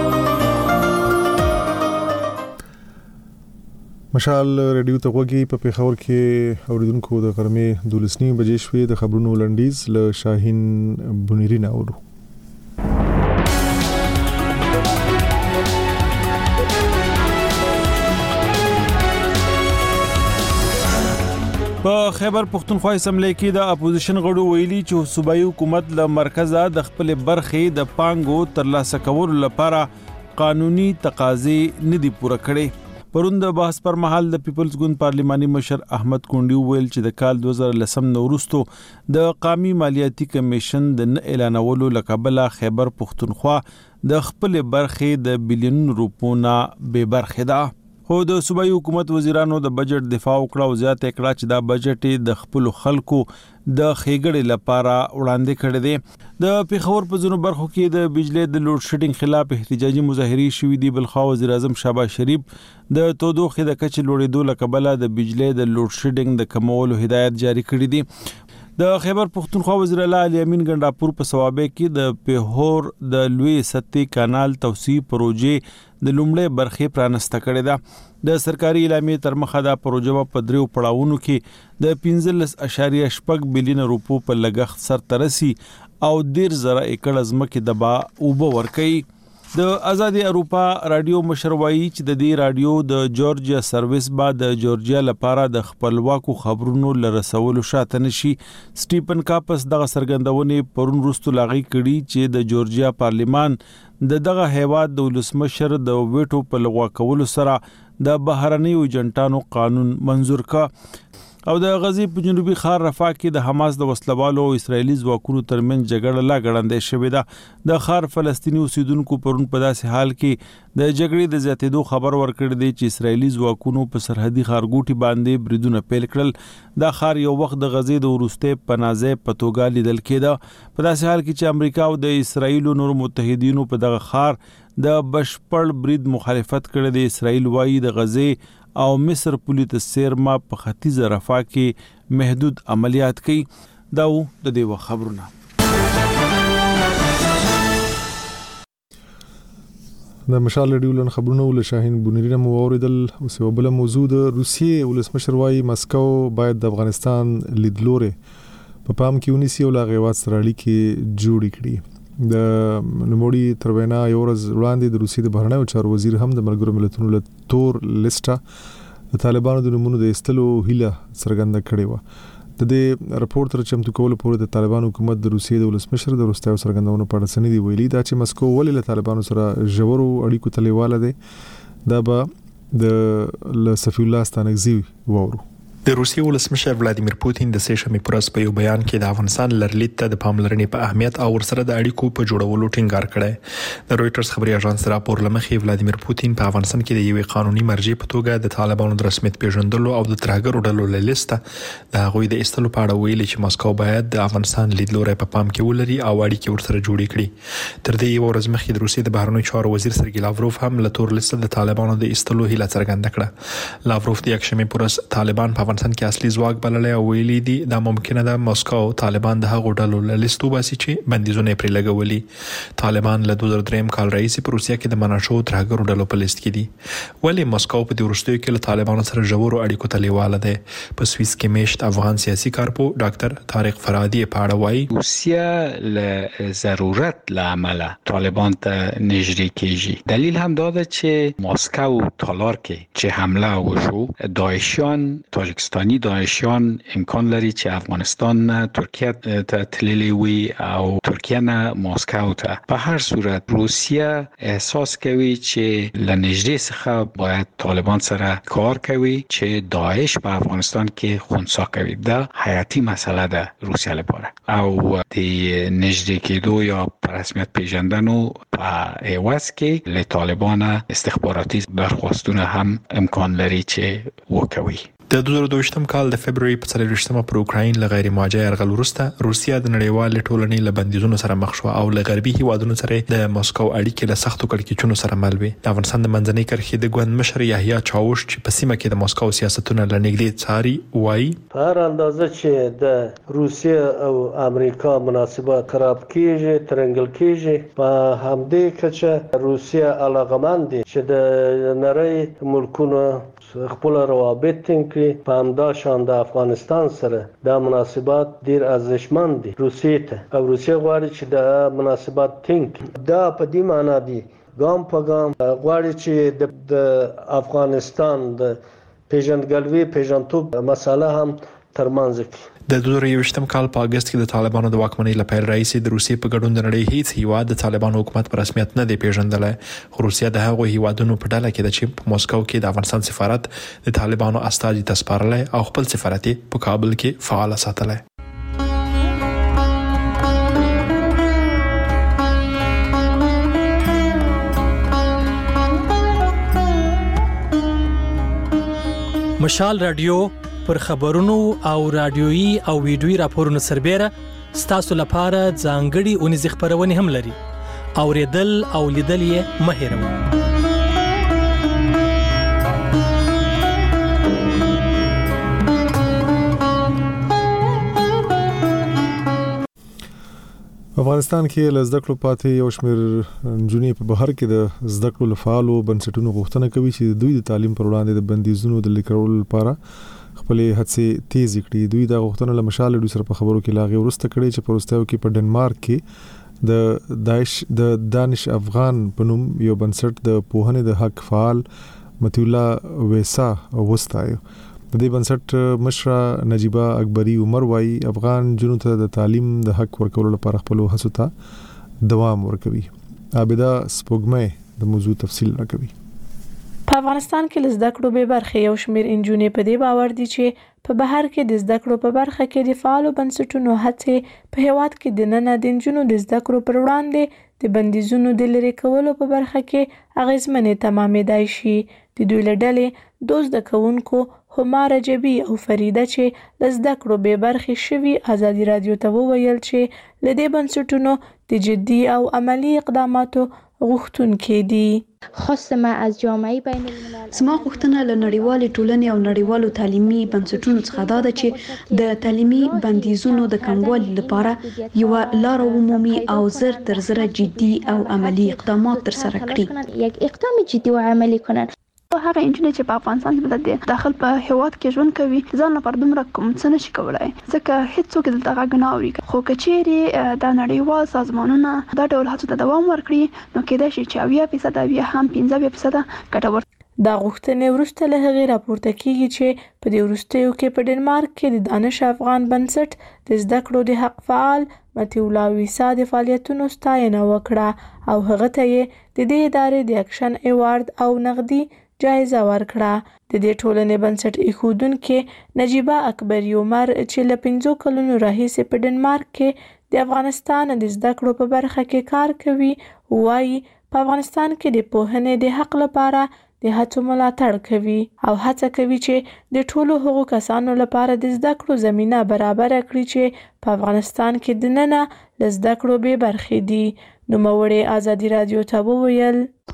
[SPEAKER 1] مشال رادیو ته وګي په پیښور کې اوریدونکو د غرمې دولسنی بجې شوې د خبرونو لنډیز له شاهین بنيري ناورو.
[SPEAKER 2] په خیبر پختونخوا اسمبلی کې د اپوزیشن غړو ویلي چې صوبایي حکومت له مرکزه د خپل برخې د پانګو ترلاسه کولو لپاره قانوني تقاضې نه دي پوره کړې. پرون د بحث پر مهال د پیپلز ګوند پارلیماني مشر احمد کونډي ویل چې د کال دوه زره لسم نورستو د قومي مالیاتي کمیشن د نه اعلانولو لکبله خیبر پختونخوا د خپل برخې د بلیون روپو نه بے برخې ده. خو د صوبایي حکومت وزیرانو د بجټ دفاع وکړه او زیاته کړه چې دا بجټ د خپل خلکو د خېګړې لپاره وړاندې کړی دی. د پیښور په ځینو برخو کې د بجلی د لوډ شیډینګ خلاف احتجاجي مظاهرې شوې دي. بلخوا وزیر اعظم شهباز شریف د تودوخې د کچې لوړېدو لکبله د بجلی د لوډ شیډینګ د کمولو هدایت جاری کړی دي. د خیبر پختونخوا وزیر اعلی علي امین ګنداپور په ثوابه کې د پیښور د لوی سطحي کانال توسيع پروژې د لومړی برخې پرانسته کړې ده. د سرکاري اعلامیې تر مخه دا پروژه په دریو پړاوونو کې د پنځلس اشاریه شپږ بلیون روپو په لګښت سرته رسي او ډیر زره ایکړ ځمکې د با اوبه ورکوي. د آزادي اروپا رادیو مشر وایي چې د دې رادیو د جورجیا سرویس بعد د جورجیا لپاره د خپلواکو خبرونو لرسولو شاته نشي. سټیفن کاپس دغه سرګندونې پرون وروسته لاغي کړي چې د جورجیا پارلیمان د دغه هیواد د ولسمشر د ویټو په لغوه کولو سره د بهرنیو ایجنټانو قانون منزور کړ. او د غزې په جنوبي ښار رفح کې د حماس د وسلوالو او اسرایلی ځواکونو ترمنځ جګړه لا غړندې شوې ده. د ښار فلسطینی اوسیدونکو پرون په داسې حال کې د جګړې د زیاتېدو خبر ورکړ دی چې اسرایلی ځواکونو په سرحدي ښارګوټي باندې بریدونه پیل کړل. دا ښار یو وخت د غزې د وروستي پناهځای په توګه لیدل کېده. په داسې حال کې چې امریکا او د اسرایل نور متحدینو په دغه ښار د بشپړ برید مخالفت کړی دی. اسرایل وايي د غزې او مصر پولیس سیرما په ختیځ رفح کې محدود عملیات کوي. دا و د دې خبرونه.
[SPEAKER 1] د مشال رادیو لن خبرونه ول شاهین بنيري مو اوریدل. اوس یو بل موضوع د روسیې ولسمشر وايي مسکو باید د افغانستان لیدلوري په پام کې ونیسي او لا غیوات سره اړیکې جوړې کړي. د نوموړي تر وینا یو ورځ وړاندې د روسیې د بهرنیو چارو وزیر هم د ملګرو ملتونو له تور لیسټه د طالبانو د نومونو د ایستلو هیله څرګنده کړې وه. د دې راپور تر چمتو کولو پورې د طالبانو حکومت د روسیې د ولسمشر د وروستیو څرګندونو په اړه څه نه دي ویلي. دا چې مسکو ولې له طالبانو سره ژورو اړیکو ته لیواله دی دا به د صفی الله ستانکزي وورو.
[SPEAKER 20] د روسیې ولسمشر ولادیمیر پوتین د سېشنبې پر ورځ په یو بیان کې د افغانستان لرلید ته د پاملرنې په اهمیت او ورسره د اړیکو په جوړولو ټینګار کړی. د رويټرز خبري اژانس راپور لمخې ولادیمیر پوتین په افغانستان کې د یوې قانوني مرجع په توګه د طالبانو د رسمیت پیژندلو او د ترهګرو ډلو له لیسته د هغوی د ایستلو په اړه ویلي چې مسکو باید د افغانستان لیدلوري په پام کې ولري او اړیکې ورسره جوړې کړي. تر دې یو ورځ مخکې د روسیې د بهرنیو چارو وزیر سرګی لاوروف هم له تور لیسته د طالبانو د ایستلو هیله څرګنده کړه. لاوروف د یکشنبې پر ورځ طالبان په افغانستان کې اصلي ځواک بللی او ویلي دي دا ممکنه ده مسکو طالبان د هغو ډلو له لیستو باسي چې بندیزونه پرې لګولي. طالبان له دوه زره درې کال راهیسې په روسیه کې د منع شوو ترهګرو ډلو په لیست کې دي. ولې مسکو په دې وروستیو کې له طالبانو سره ژورو اړیکو ته لیواله دی؟ په سویس کې میشت افغان سیاسي کارپو ډاکټر طارق فرادي په اړه وایي
[SPEAKER 21] روسیه له ضرورت له عمله طالبان ته نږدې کیږي. دلیل هم دا ده چې مسکو تالار کې چې حمله وشو داعشیان تاجیکستانی داعشیان امکان لري چې افغانستان نه ترکیه ته تللی وي او ترکیه نه مسکو ته. په هر صورت روسیه احساس کوي چې لنږدې څخه باید طالبان سره کار کوي چې داعش په افغانستان کې خنثی کوي. دا حیاتي مسله ده روسیه لپاره او د نږدې کېدو یا په رسمیت پیژندنو په عوض کې له طالبان استخباراتي درخواستونه هم امکان لري چې وکوي.
[SPEAKER 20] د دوه زره دوه کال د فبرवरी په څلرویشتمه پر اوکراین له غیر مواجه یرغل وروسته روسیا د نړیوال ټولنې له بندیزونو سره مخ شو او له غربي هیوادونو سره د مسکو اړیکې له سختو کړکېچونو سره مل وي. د افغانستان د منځنۍ کرښې د ګوند مشر یحیی چاوش چې په سیمه کې د مسکو سیاستونه لنګدې څاري وایي
[SPEAKER 6] په هر اندازه چې د روسیه او امریکا مناسبات خراب کیږي ترنګل کیږي په همدې کچه روسیه علاقمند دي چې د نړۍ ملکونو خپل روابط ټینګ کړي. په همدا شان د افغانستان سره د مناسبات ډیر ارزښتمن دي روسیې ته او روسیه غواړي چې د مناسبات ټینګ کړي. دا په دې معنی دي ګام په ګام غواړي چې د افغانستان د پیژندګلوي پیژندتوب مسله هم ترمنځ کړي.
[SPEAKER 20] د دوه زره یوویشتم کال په اگست کې د طالبانو د واکمنۍ لپاره رئیس د روسیې په ګډون د نړۍ هیڅ هیواد د طالبانو حکومت په رسمیت نه دی پیژندلی. خو روسیه د هغو هیوادونو په ډله کې ده چې په مسکو کې د افغانستان سفارت د طالبانو استازي ته سپارلی او خپل سفارت په کابل کې فعال ساتلی.
[SPEAKER 22] مشال رادیو پر خبرونو او رادیويي او ویډیويي راپورونو سربېره ستاسو لپاره ځانګړي اونیزې خبرونه هم لري. اوریدل او لیدل یې مه هېروئ.
[SPEAKER 1] افغانستان کې له زده کړو پاتې یو شمېر نجونې په بهر کې د زده کړو له فعالو بنسټونو غوښتنه کوي چې دوی د تعلیم پر وړاندې د بندیزونو د لیک کولو لپاره خپلې هڅې تیز کړي. دوی دا غوښتنه له مشال ډیو سره په خبرو کې لاغي ورسته کړي چې پروستیو کې په ډنمارک کې د داعش د دانش افغان په نوم یو بنسټ د پوهنې د حق فعال متی الله ویسا وستایو. د دې بنسټ مشره نجیبه اکبری عمر وايي افغان جنو ته د تعلیم د حق ورکولو لپاره خپل هڅو ته دوام ورکوي. عابده سپوږمۍ د موضوع تفصیل راکوي.
[SPEAKER 23] په افغانستان کې زده کړو به برخه یو شمېر انجونې په دې باور دي چې په بهر کې د زده کړو په برخه کې د فعالو بنسټونو هڅې په هیواد کې د نن د انجونو د زده کړو پر وړاندې د بندیزونو د لری کولو په برخه کې اغیزمنې تمامېدای شي. د دوی له ډلې دوز د کوونکو هما رجبی او فریده چې له زده کړو به برخې شوي ازادي رادیو ته وویل چې له دې بنسټونو د جدي او عملی اقداماتو غوښتونکي دي.
[SPEAKER 24] خاصه ما از جامعه بین الملل سما غوښتنه له نړیوالې ټولنې او نړیوالو تعلیمي بنسټونو څخه دا ده چې د تعلیمي بندیزونو د کموالي لپاره یو لار عمومي او زر تر زر جدي او عملی اقدامات تر سره کړي.
[SPEAKER 25] یک اقدام جدي او عملی کنن.
[SPEAKER 26] هغه انجنیر چې په افغانستان کې د داخل په هیواد کې ژوند کوي ځان لپاره دومره کوم څه نشي کولای ځکه هیڅوک دلته غږ نه اوري. خو کچېرې د نړیوال سازمانونه دا ډول هڅو ته دوام ورکړي نو کېدای شي چې اویا فیصد بیا هم پنځه فیصد ګټور.
[SPEAKER 23] دا غوښتنې وروسته له هغې راپورته کیږي چې په دې وروستیو کې په ډنمارک کې د دانش افغان بنسټ د زده کړو د حق فعال متی الله ویسا د فعالیتونو ستاینه وکړه او هغه ته یې د دې ادارې د اکشن ایوارد او نقدي جایزه ورکړه. د دې ټولنې بنسټ ایښودونکې نجیبه اکبری عمر چې له پنځو کلونو راهیسې په ډنمارک کې د افغانستان د زده کړو په برخه کې کار کوي وایي په افغانستان کې د پوهنې د حق لپاره د هڅو ملاتړ کوي او هڅه کوي چې د ټولو هغو کسانو لپاره د زده کړو زمینه برابره کړي چې په افغانستان کې دننه له زده کړو بې برخې دي. نوموړې ازادي رادیو ته وویل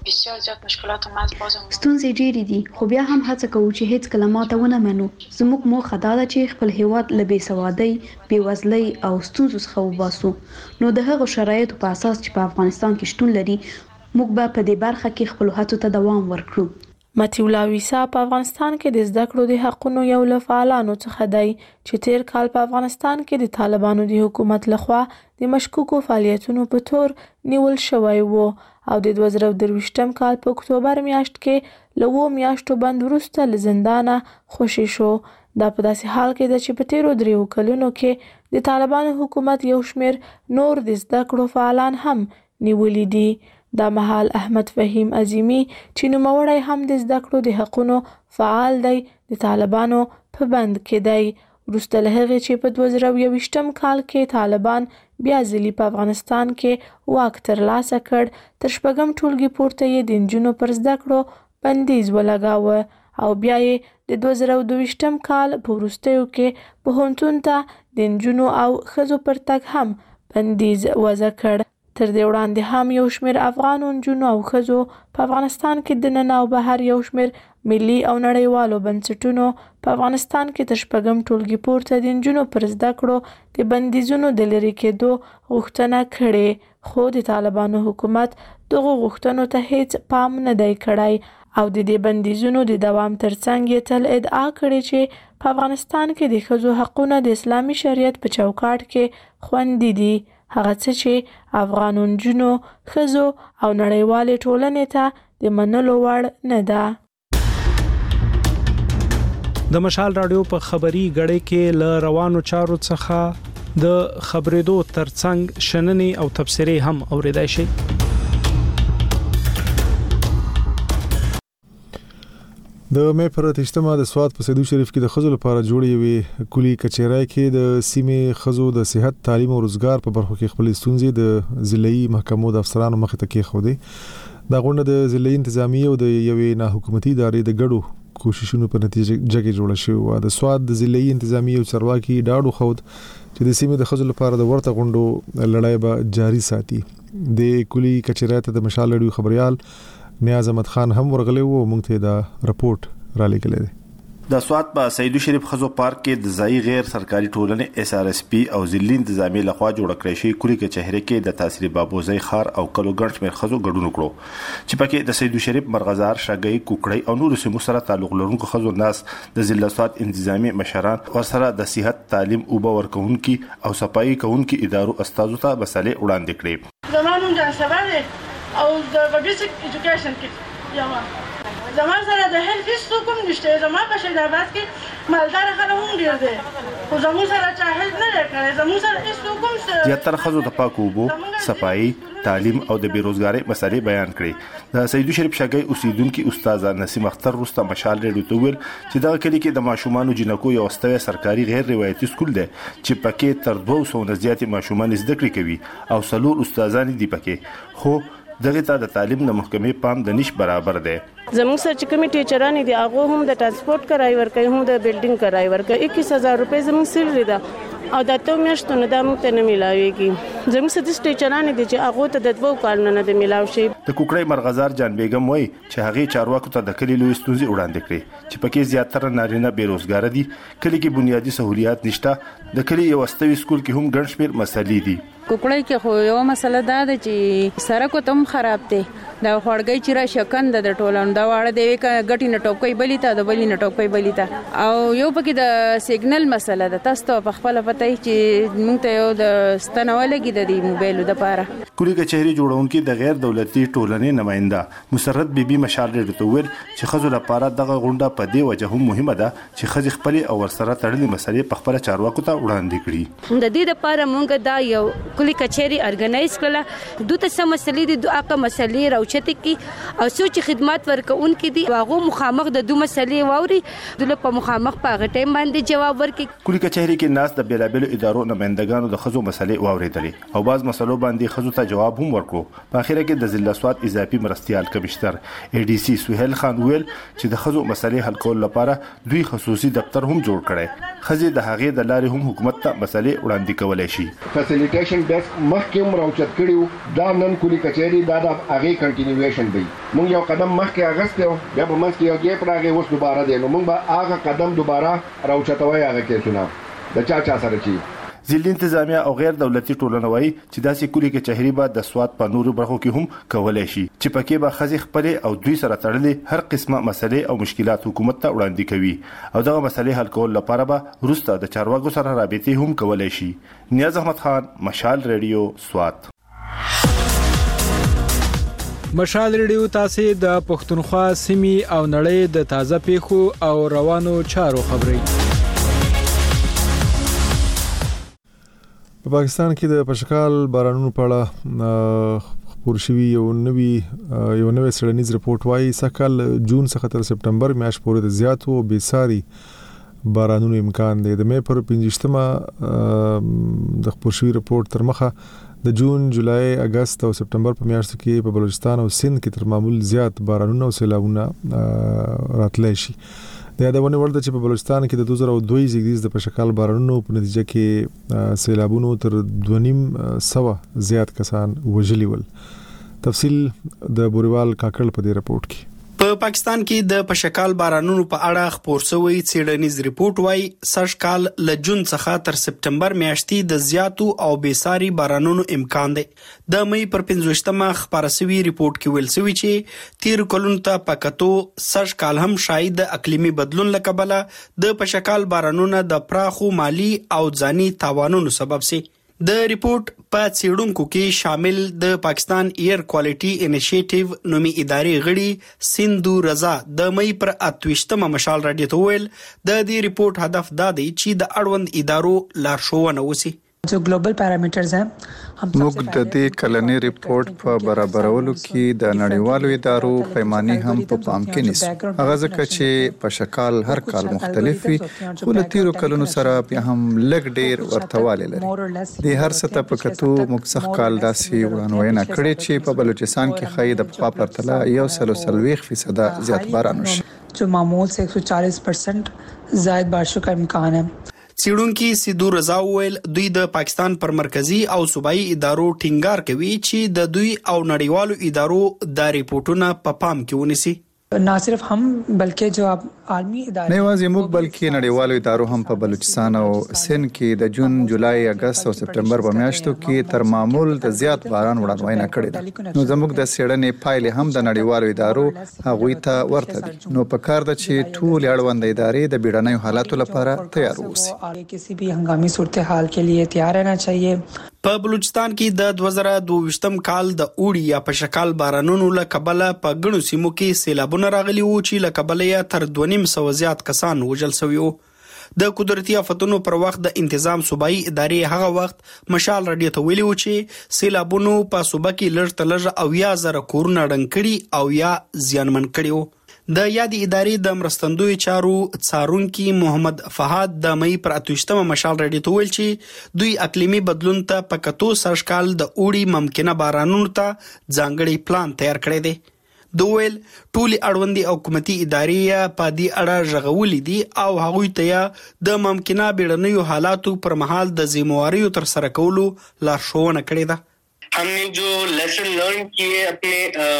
[SPEAKER 24] ستونزې ډېرې دي خو بیا هم هڅه کوو چې هیڅ کله ماته ونه منو. زموږ موخه دا ده چې خپل هیواد له بې سوادۍ بېوزلۍ او ستونزو څخه وباسو. نو د هغو شرایطو په اساس چې په افغانستان کې شتون لري موږ به په دې برخه کې خپل هڅو ته دوام ورکړو.
[SPEAKER 23] متی الله ویسا په افغانستان کې د زده کړو د حقونو یو له فعالانو څخه دی چې تیر کال په افغانستان کې د طالبانو د حکومت لخوا د مشکوکو فعالیتونو په تور نیول شوی وو او د دوه زره درویشتم کال په اکتوبر میاشت کې له اوو میاشتو بند وروسته له زندانه خوشي شو. دا په داسې حال کې ده چې په تیرو دریو کلونو کې د طالبانو حکومت یو شمېر نور د زده کړو فعالان هم نیولي دي. دا مهال احمد فهیم عظیمی چې نوموړی هم د زده کړو د حقونو فعال دی د طالبانو په بند کې دی. وروسته له هغې چې په دوه زره یوویشتم کال کې طالبان بیا ځلي په افغانستان کې واک ترلاسه کړ تر شپږم ټولګي پورته یې د نجونو پر زده کړو بندیز ولګاوه او بیا یې د دوه زره دوه کال په وروستیو کې پوهنتون ته د نجونو او ښځو پر تګ هم بندیز وضع کړ. تر دې وړاندې هم یو شمېر افغان نجونو او ښځو په افغانستان کې د ننه او بهر یو شمېر ملي او نړیوالو بنسټونو په افغانستان کې تر شپږم ټولګي پورته د نجونو پر زده کړو د بندیزونو د لرې کېدو غوښتنه کړې، خو د طالبانو حکومت دغو غوښتنو ته هیڅ پام نه دی کړی او د دې بندیزونو د دوام ترڅنګ یې تل ادعا کړې چې په افغانستان کې د ښځو حقونه د اسلامي شریعت په چوکاټ کې خوندي دي، هغه څه چې افغان نجونو، ښځو او نړیوالې ټولنې ته د منلو وړ نه ده.
[SPEAKER 16] د مشال رادیو په خبري غړې کې ل روانو چارو څخه د خبرېدو ترڅنګ شننې او تبصرې هم اوریدای شي.
[SPEAKER 1] د مې پر تشتمه د سواد په سیدو شریف کې د خزو لپاره جوړې وي کلی کچېرای کې د سیمې خزو د صحت، تعلیم او روزګار په برخو کې خپل ستونزې د ضلعي محکمو د افسرانو مخ ته کې خو دي. دا غونډه د ضلعي انتظامیه او د یوې نه حکومتي ادارې د ګډو کوششونو په نتیجه کې جوړه شوې و. د سواد د ضلعي انتظامیه او چارواکي ډاډو خود چې د سیمې د خزو لپاره د ورته غونډو لړۍ به جاري ساتي. د کلی کچېرای ته د مشال رادیو خبريال نیاز احمد خان هم ورغلی وو، موږ ته دا رپورت را لګلې ده.
[SPEAKER 3] د سواد په سیدو شریف خزو پارک کې د ځای غیر سرکاري ټولنې اس ار اس پی او ضلعي انتظامیه لخوا جوړ کړی شي کلی کچهره کې د تاثیر بابوزي خار او کلو ګڼ شمېر خزو ګډون وکړو چې پکې د سیدو شریف، مرغزار، شګي، کوکړی او نور سیمو سره تعلق لرونکو خزو ناس د ضلع سواد انتظامیه مشران او سره د صحت، تعلیم او باور کوونکي او صفایي کوونکي ادارو استادو ته مسلې وړاندې کړې.
[SPEAKER 7] زمانو جان سبا او د بیسیک ایجوکیشن کې یو زمان سره د هیلث هیڅ کوم نشته. زمان په شهید آباد کې مالدار خلک هم ډیر دي، خو زموږ سره چا هیڅ نه لري. زموږ سره هیڅ کوم څه
[SPEAKER 3] زیاتره خزو د پاکو اوبو، صفایي، تعلیم او د بیروزګاری مسلې بیان کړي. د سیدو شریف شګي اوسیدونکو استاد نسیم اختر رسته مشال ریډیو ته ویل چې دا کلی کې د ماشومان جنکو یو استوي سرکاري غیر روایتي سکول دی چې پکې تر دوه سوه نه زیات ماشومان زده کړې کوي او څلور استادان دي پکې، خو دغه ته د تعلیم د محکمې پام د نش برابر دی.
[SPEAKER 8] زموږ سره چې کومې ټیچرانې دي هغه هم د ترانسپورت کرای ورکوي، هم د بلډینګ کرای ورکوي. اکیس هزار روپۍ زموږ سیلري ده او د اتو میاشتو نه دا موږ ته نه میلاویږي. زموږ سره داسې ټیچرانې دي چې هغو ته د دوو کالونو نه د میلاو شي.
[SPEAKER 3] د کوکړی مرغزار جان بیګم وایي چې هغې چارواکو ته د کلي لوی ستونزې وړاندې کړې چې پکې زیاتره نارینه بیروزګاره دي، کلي کې بنیادي سہولیات نشته، د کلي یو استوي سکول کې هم ګڼ شمېر مسلې دي.
[SPEAKER 9] کوکړی کې خو یو مسله دا ده چې سړک تم خراب دی، دا خړګي چې را شکند د ټولن دا واړه دی ګټي نه ټوکې بلی ته د بلی نه ټوکې بلی ته او یو پکې د سیګنل مسله ده. تاسو ته په خپل پته چې موږ ته یو د ستنولګي د دې موبایل د پاره
[SPEAKER 3] کلی کچهری جوړونکو د غیر دولتي ټولنې نماینده مسرت بیبي مشال ریډیو ویل چې خزو لپاره دغه غونډه په دې وجه هم مهمه ده چې خزي خپل او ورسره تړلې مسلې په خپل چارواکو ته وړاندې کړي.
[SPEAKER 9] د دې لپاره موږ دا یو کلی کچهری ارګنایز کړه، دوی ته سم مسلې دي، دوه اقا مسلې راوچته کی او سوچ خدمات ورکوونکې دي، هغه مخامخ د دوه مسلې ووري دله په مخامخ په غټې باندې جواب ورکړي.
[SPEAKER 3] کلی کچهری کې ناس د بیلابل ادارو نمائندگانو د خزو مسلې واوریدلې او باز مسلو باندې خزو ته جواب هم ورکړو. په اخر کې د ضلع سواد اضافي مرستيال کمشنر ای ډي سي سہیل خان ویل چې د خزو مسلې حل کول لپاره دوی خصوصي دفتر هم جوړ کړي. خزي د هغې د لارې هم حکومت ته مسلې وړاندې کولای شي.
[SPEAKER 10] فیسیلیټیشن ډیسک مخکې راوچت کړیو، دا نن کلی کچهری دا د هغې کنټینیویشن دی. مونږ یو قدم مخکې اغستو، بیا په منځ کې یو ګیپ راغی، اوس دوباره دی، نو مونږ به هغه قدم دوباره راوچتوي هغه کیسونه د چا چا سره چی.
[SPEAKER 3] ضلعي انتظامیه او غیر دولتي ټولنه وایي چې داسې کلی کچهری به د سواد په نورو برخو کې هم کولای شي چې پکې به خزي خپل او دوی سره تړلې هر قسمه مسلې او مشکلات حکومت ته وړاندې کوي او دغه مسلې حل کول لپاره به وروسته د چارواکو سره رابطې هم کولای شي. نیاز احمد خان، مشال ریډیو، سواد.
[SPEAKER 16] مشال ریډیو تاسو د پښتونخوا سیمې او نړۍ د تازه پیښو او روانو چارو خبري.
[SPEAKER 1] په پاکستان کې د پشکال بارانونو په اړه خبر شوی یو نوی یو نوی سړنیز رپورت وايي سکهال جون څخه تر سپټمبر میاشت پورې د زیاتو بېساري بارانونو امکان دی. د مې پر پنځشتمه د خبر شوی رپورت تر مخه د جون، جولای، اگست او سپتمبر په میاشتو کې په بلوچستان او سند کې تر معمول زیات بارانونه او سیلابونه راتللی شي. د یادونه ورته چې په بلوچستان کې د دوه زره دوه زیږدیز د پشکال بارانونو په نتیجه کې سیلابونو تر دوه نیم سوه زیات کسان وژلي ول. تفصیل د بوریوال کاکړ په دې رپورت کې.
[SPEAKER 4] په پاکستان کې د پشکال بارانونو په اړه خبر شوی څېړنیز ریپورت وايي سږ کال له جون څخه تر سپتمبر میاشتې د زیاتو او بېساري بارانونو امکان دی. د مې پر پنځوستمه خبر شوی ریپورت کې ویل شوی چې تیر کلونو ته پکاتو سږ کال هم شاید د اقلیمي بدلون لکبله د پشکال بارانونو د پراخو مالی او ځاني تاوانونو سبب سي. د ریپورت په څېړونکو کې شامل د پاکستان ایر کوالټي انیشیټیو نومي ادارې غړي سیندو رضا د مې پر اتوشتمه مشال راډیو ته ویل د دې ریپورت هدف دا دی چې د اړوند ادارو لارښوونه وشي.
[SPEAKER 5] जो ग्लोबल पैरामीटर्स हैं
[SPEAKER 12] موږ د دې کلنې ریپورت په برابرولو کې د نړیوالو ادارو پیمانې هم په پام کې نیسو. هغه ځکه چې په شکل هر کال مختلف وي خو له تیرو کلونو سره بیا هم لږ ډیر ورتوالی لري. د هر څه ته په کتو موږ څخه کال داسې وړاندوینه کړې چې په بلوچستان کې خای د پخوا پرتله یو سل څلوېښت فیصد زیات باران وشي
[SPEAKER 5] جو معمول سے ایک سو چالیس پرسنٹ زائد بارشوں کا امکان ہے.
[SPEAKER 4] څېړونکي سیدو رضا ویل دوی د پاکستان پر مرکزی او صوبایي ادارو ټینګار کوي چې د دوی او نړیوالو ادارو د ریپورتونو په پام کې ونیسي.
[SPEAKER 5] نه صرف هم بلکې جو عالمي ادارې
[SPEAKER 12] نه یوازې موږ بلکې نړیوالو ادارو هم په بلوچستان او سند کې د جون، جولای، اگست او سپتمبر په میاشتو کې تر معمول د زیات باران وړاندوینه کړې ده. نو زموږ د څېړنې پایلې هم د نړیوالو ادارو هغوی ته ورته دي. نو په کار ده چې ټول اړوند ادارې د بیړنیو حالاتو لپاره تیار اوسي.
[SPEAKER 5] کسی بھی هنګامي صورتحال کے لیے تیار رہنا چاہیے.
[SPEAKER 4] په بلوچستان کې د دوه زره دوه کال د اوړي یا په شکل بارانونو له کبله په ګڼو سیمو کې سیلابونه راغلي وو چې له کبله یې تر دوه نیم سوه زیات کسان وژل شوي وو. د قدرتي آفتونو پر وخت د انتظام صوبایي ادارې هغه وخت مشال راډیو ته ویلي وو چې سیلابونو په صوبه کې لږ تر لږه اویا زره کورونه ړنګ کړي او یا زیانمن کړي وو. د یادې ادارې د مرستندوی چارو څارونکي محمد فهاد د مې پر اتوشتمه مشال راډیو ته ویل چې دوی اقلیمي بدلون ته په کتو سږ کال د اوړي ممکنه بارانونو ته ځانګړی پلان تیار کړی دی. دوی ویل ټولې اړوندې حکومتي ادارې په دې اړه ژغولې دي او هغوی ته د ممکنه بیړنیو حالاتو پر مهال د ذمہواریو تر سره کولو لارښوونه کړې ده.
[SPEAKER 11] हमने जो लेसन लर्न किए अपने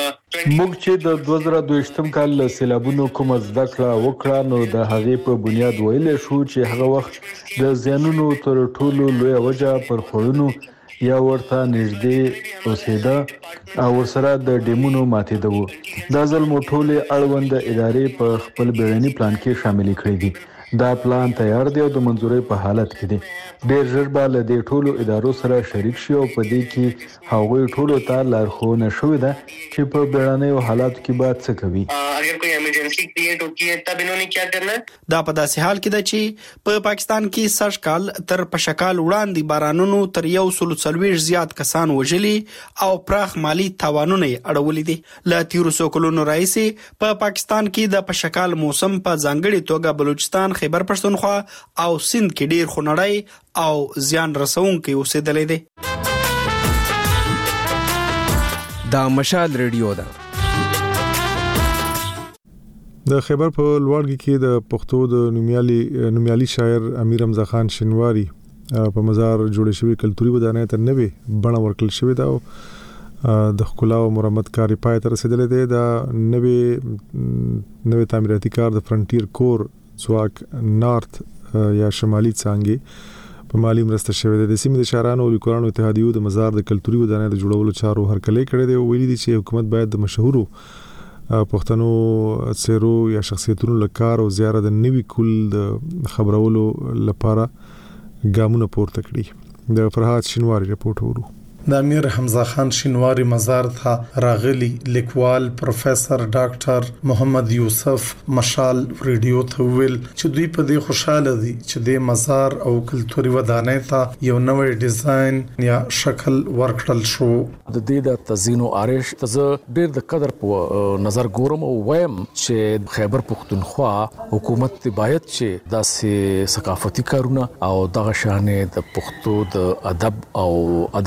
[SPEAKER 13] موږ چې د دوه زره دوه کال له سیلابونو کوم زده کړه وکړه نو د هغې په بنیاد ویلی شو چې هغه وخت د زیانونو تر ټولو لویه وجه پر خوړونو یا ورته نږدې اوسېده او ورسره د ډیمونو ماتېده وو. دا ځل مو ټولې اړونده ادارې په خپل بیړني پلان کې شاملې کړې دي. دا پلان تیار دی او د منظورۍ په حالت کې دی. ډېر ژر به له دې ټولو ادارو سره شریک شي او په دې کې هغوی ټولو ته لارښوونه شوې ده چې په بیړنیو حالاتو کې به څه کوي.
[SPEAKER 11] اگر کوئی ایمرجنسی کریټ ہوتی ہے تب انہوں نے کیا کرنا ہے.
[SPEAKER 4] دا په داسې حال کې ده چې په پاکستان کې سږ کال تر پشکال وړاندې بارانونو تر یو سل څلوېښت زیات کسان وژلي او پراخ مالی تاوانونه یې اړولي دي. له تیرو څو کلونو راهیسې په پاکستان کې د پشکال موسم په ځانګړې توګه بلوچستان، خیبر پښتونخوا او سند کې ډیر خونړی او زیان رسونکي اوسېدلې دي.
[SPEAKER 14] دا مشال ریډیو ده.
[SPEAKER 1] د خیبر په لوړګي کې د پښتو د نومیالي نومیالي شاعر امیر حمزه خان شینواری په مزار جوړ شوی کلتوري ودانۍ ته نوې بڼه ورکړل شوې ده او د ښکلا او مرمت کاري پای ته رسیدلې ده. د نوې نوې تعمیراتي کار د فرنټیر کور ځواک نارت یا شمالي څانګې په مالی مرسته شوې ده. د سیمې د شاعرانو او لیکوالانو اتحادیو د مزار د کلتوري ودانۍ د جوړولو چارو هرکلی کړی دی او ویلي دي چې حکومت باید د مشهورو پښتنو څیرو یا شخصیتونو لکار او زیاره د نوي کول د خبرولو لپاره ګامونه پورته کړي. د فرهاد شینواری رپورټ ورو.
[SPEAKER 15] د امیر حمزه خان شینواری مزار ته راغلی لیکوال پروفیسور ډاکټر محمد یوسف مشال ریډیو ته ویل چې دوی په دې خوشاله دي چې د مزار او کلتوري ودانۍ ته یو نوې ډیزاین یا شکل ورکړل شو.
[SPEAKER 27] د دې د تزیین او آرایش ته ډېر د قدر په نظر ګورم او وایم چې خیبر پښتونخوا حکومت باید چې داسې ثقافتي کارونه او دغه شانې د پښتو د ادب او ادب سره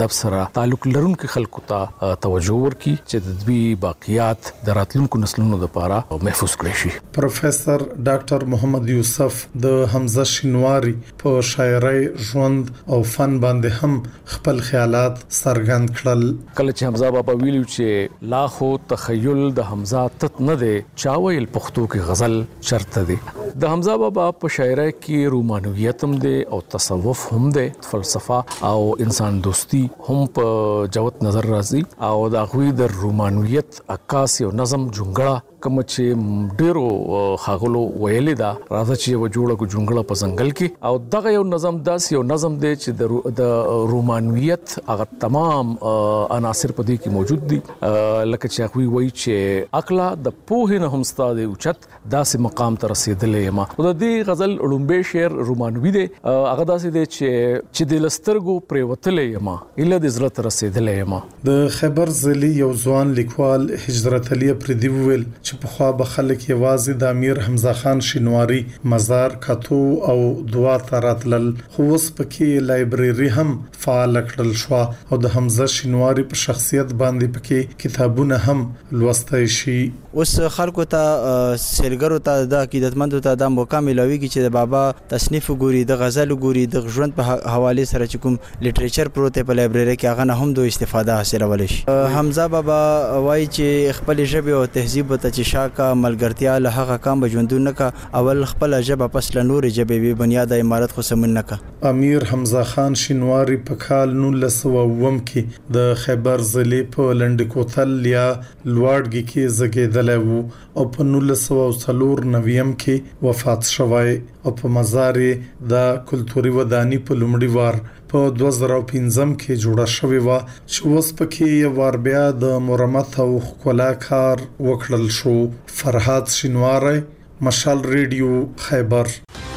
[SPEAKER 27] تعلق لرونکو خلکو ته توجه ورکړي چې د دوی باقیات د راتلونکو نسلونو لپاره محفوظ کړي شي.
[SPEAKER 15] پروفیسور ډاکټر محمد یوسف د حمزه شینواری په شاعرۍ، ژوند او فن باندې هم خپل خیالات څرګند کړل.
[SPEAKER 27] کله چې حمزه بابا ویلو چې لا خو تخیل د حمزه تت نه دی، چاویل پښتو کې غزل چرته دی. د حمزه بابا په شاعرۍ کې رومانویت هم دی او تصوف هم دی، فلسفه او انسان دوستی هم په جوت نظر راځي او د غوی د رومانویت عکاس او نظم جونګړه کوم چې ډیرو خاغلو ویلې دا راځي چې و جوړه کو جونګړه په ځنګل کې او دغه یو نظم داس یو نظم دی چې د رومانویت هغه تمام عناصر په دې کې موجود دي. لکه چې هغه وایي چې عقل د پوهې نه هم ستاده اوچت داسې مقام ته رسیدلې ما. او د دې غزل لومبه شعر رومانوي دی، هغه داسې دی چې چې د لسترګو پریوتلې ما اله د زړه ته رسیدلې ما.
[SPEAKER 15] د خیبر ضلع یو ځوان لیکوال هجرت علي پردي ویل چې په خوا به خلک یوازې د امیر حمزه خان شینواری مزار کاتو او دعا ته راتلل، خو اوس پکې لایبرری هم فعال کړل شو او د حمزه شینواری په شخصیت باندې پکې کتابونه هم لوستای شي.
[SPEAKER 2] اوس خلکو ته سیلګرو ته د عقیدتمندو ته د موقع ملويږي چې د بابا تصنیف ګوري، د غزل ګوري، د ژوند په حواله سره چې کوم لیټریچر پروت په لایبرری کې هغه نه هم دوی استفاده حاصلول شي. حمزه بابا وایي چې خپل ژبه او تهذیب ته چې شاکا ملګرتیا له هغه کام بجوندونه کا اول خپل ژبه پس له نور ژبه به بنیاد امارت خو سمون نه کا.
[SPEAKER 15] امیر حمزه خان شینواری په کال نولس سوه اووم کې د خیبر ضلع په لنډکوتل یا لواړګي کې زګیدلی وو او په نولس سوه څلور نویم کې وفات شوی او په مزار د کلتوري ودانۍ په لومړي وار په دوه زره پنځم کې جوړه شوې و چې اوس پکې یو وار بیا د مرمت او ښکلا کار وکړل شو. فرهاد شینواری، مشال ریډیو، خیبر.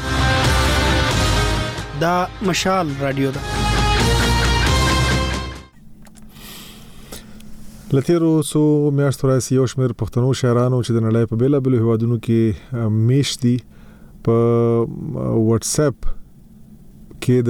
[SPEAKER 4] دا مشال رادیو ده.
[SPEAKER 1] لتیرو سو میاشتو راځي یو شمېر پښتنو شاعرانو چې د نړۍ په بیلابل هیوادونو کې میشتي په واتس اپ کې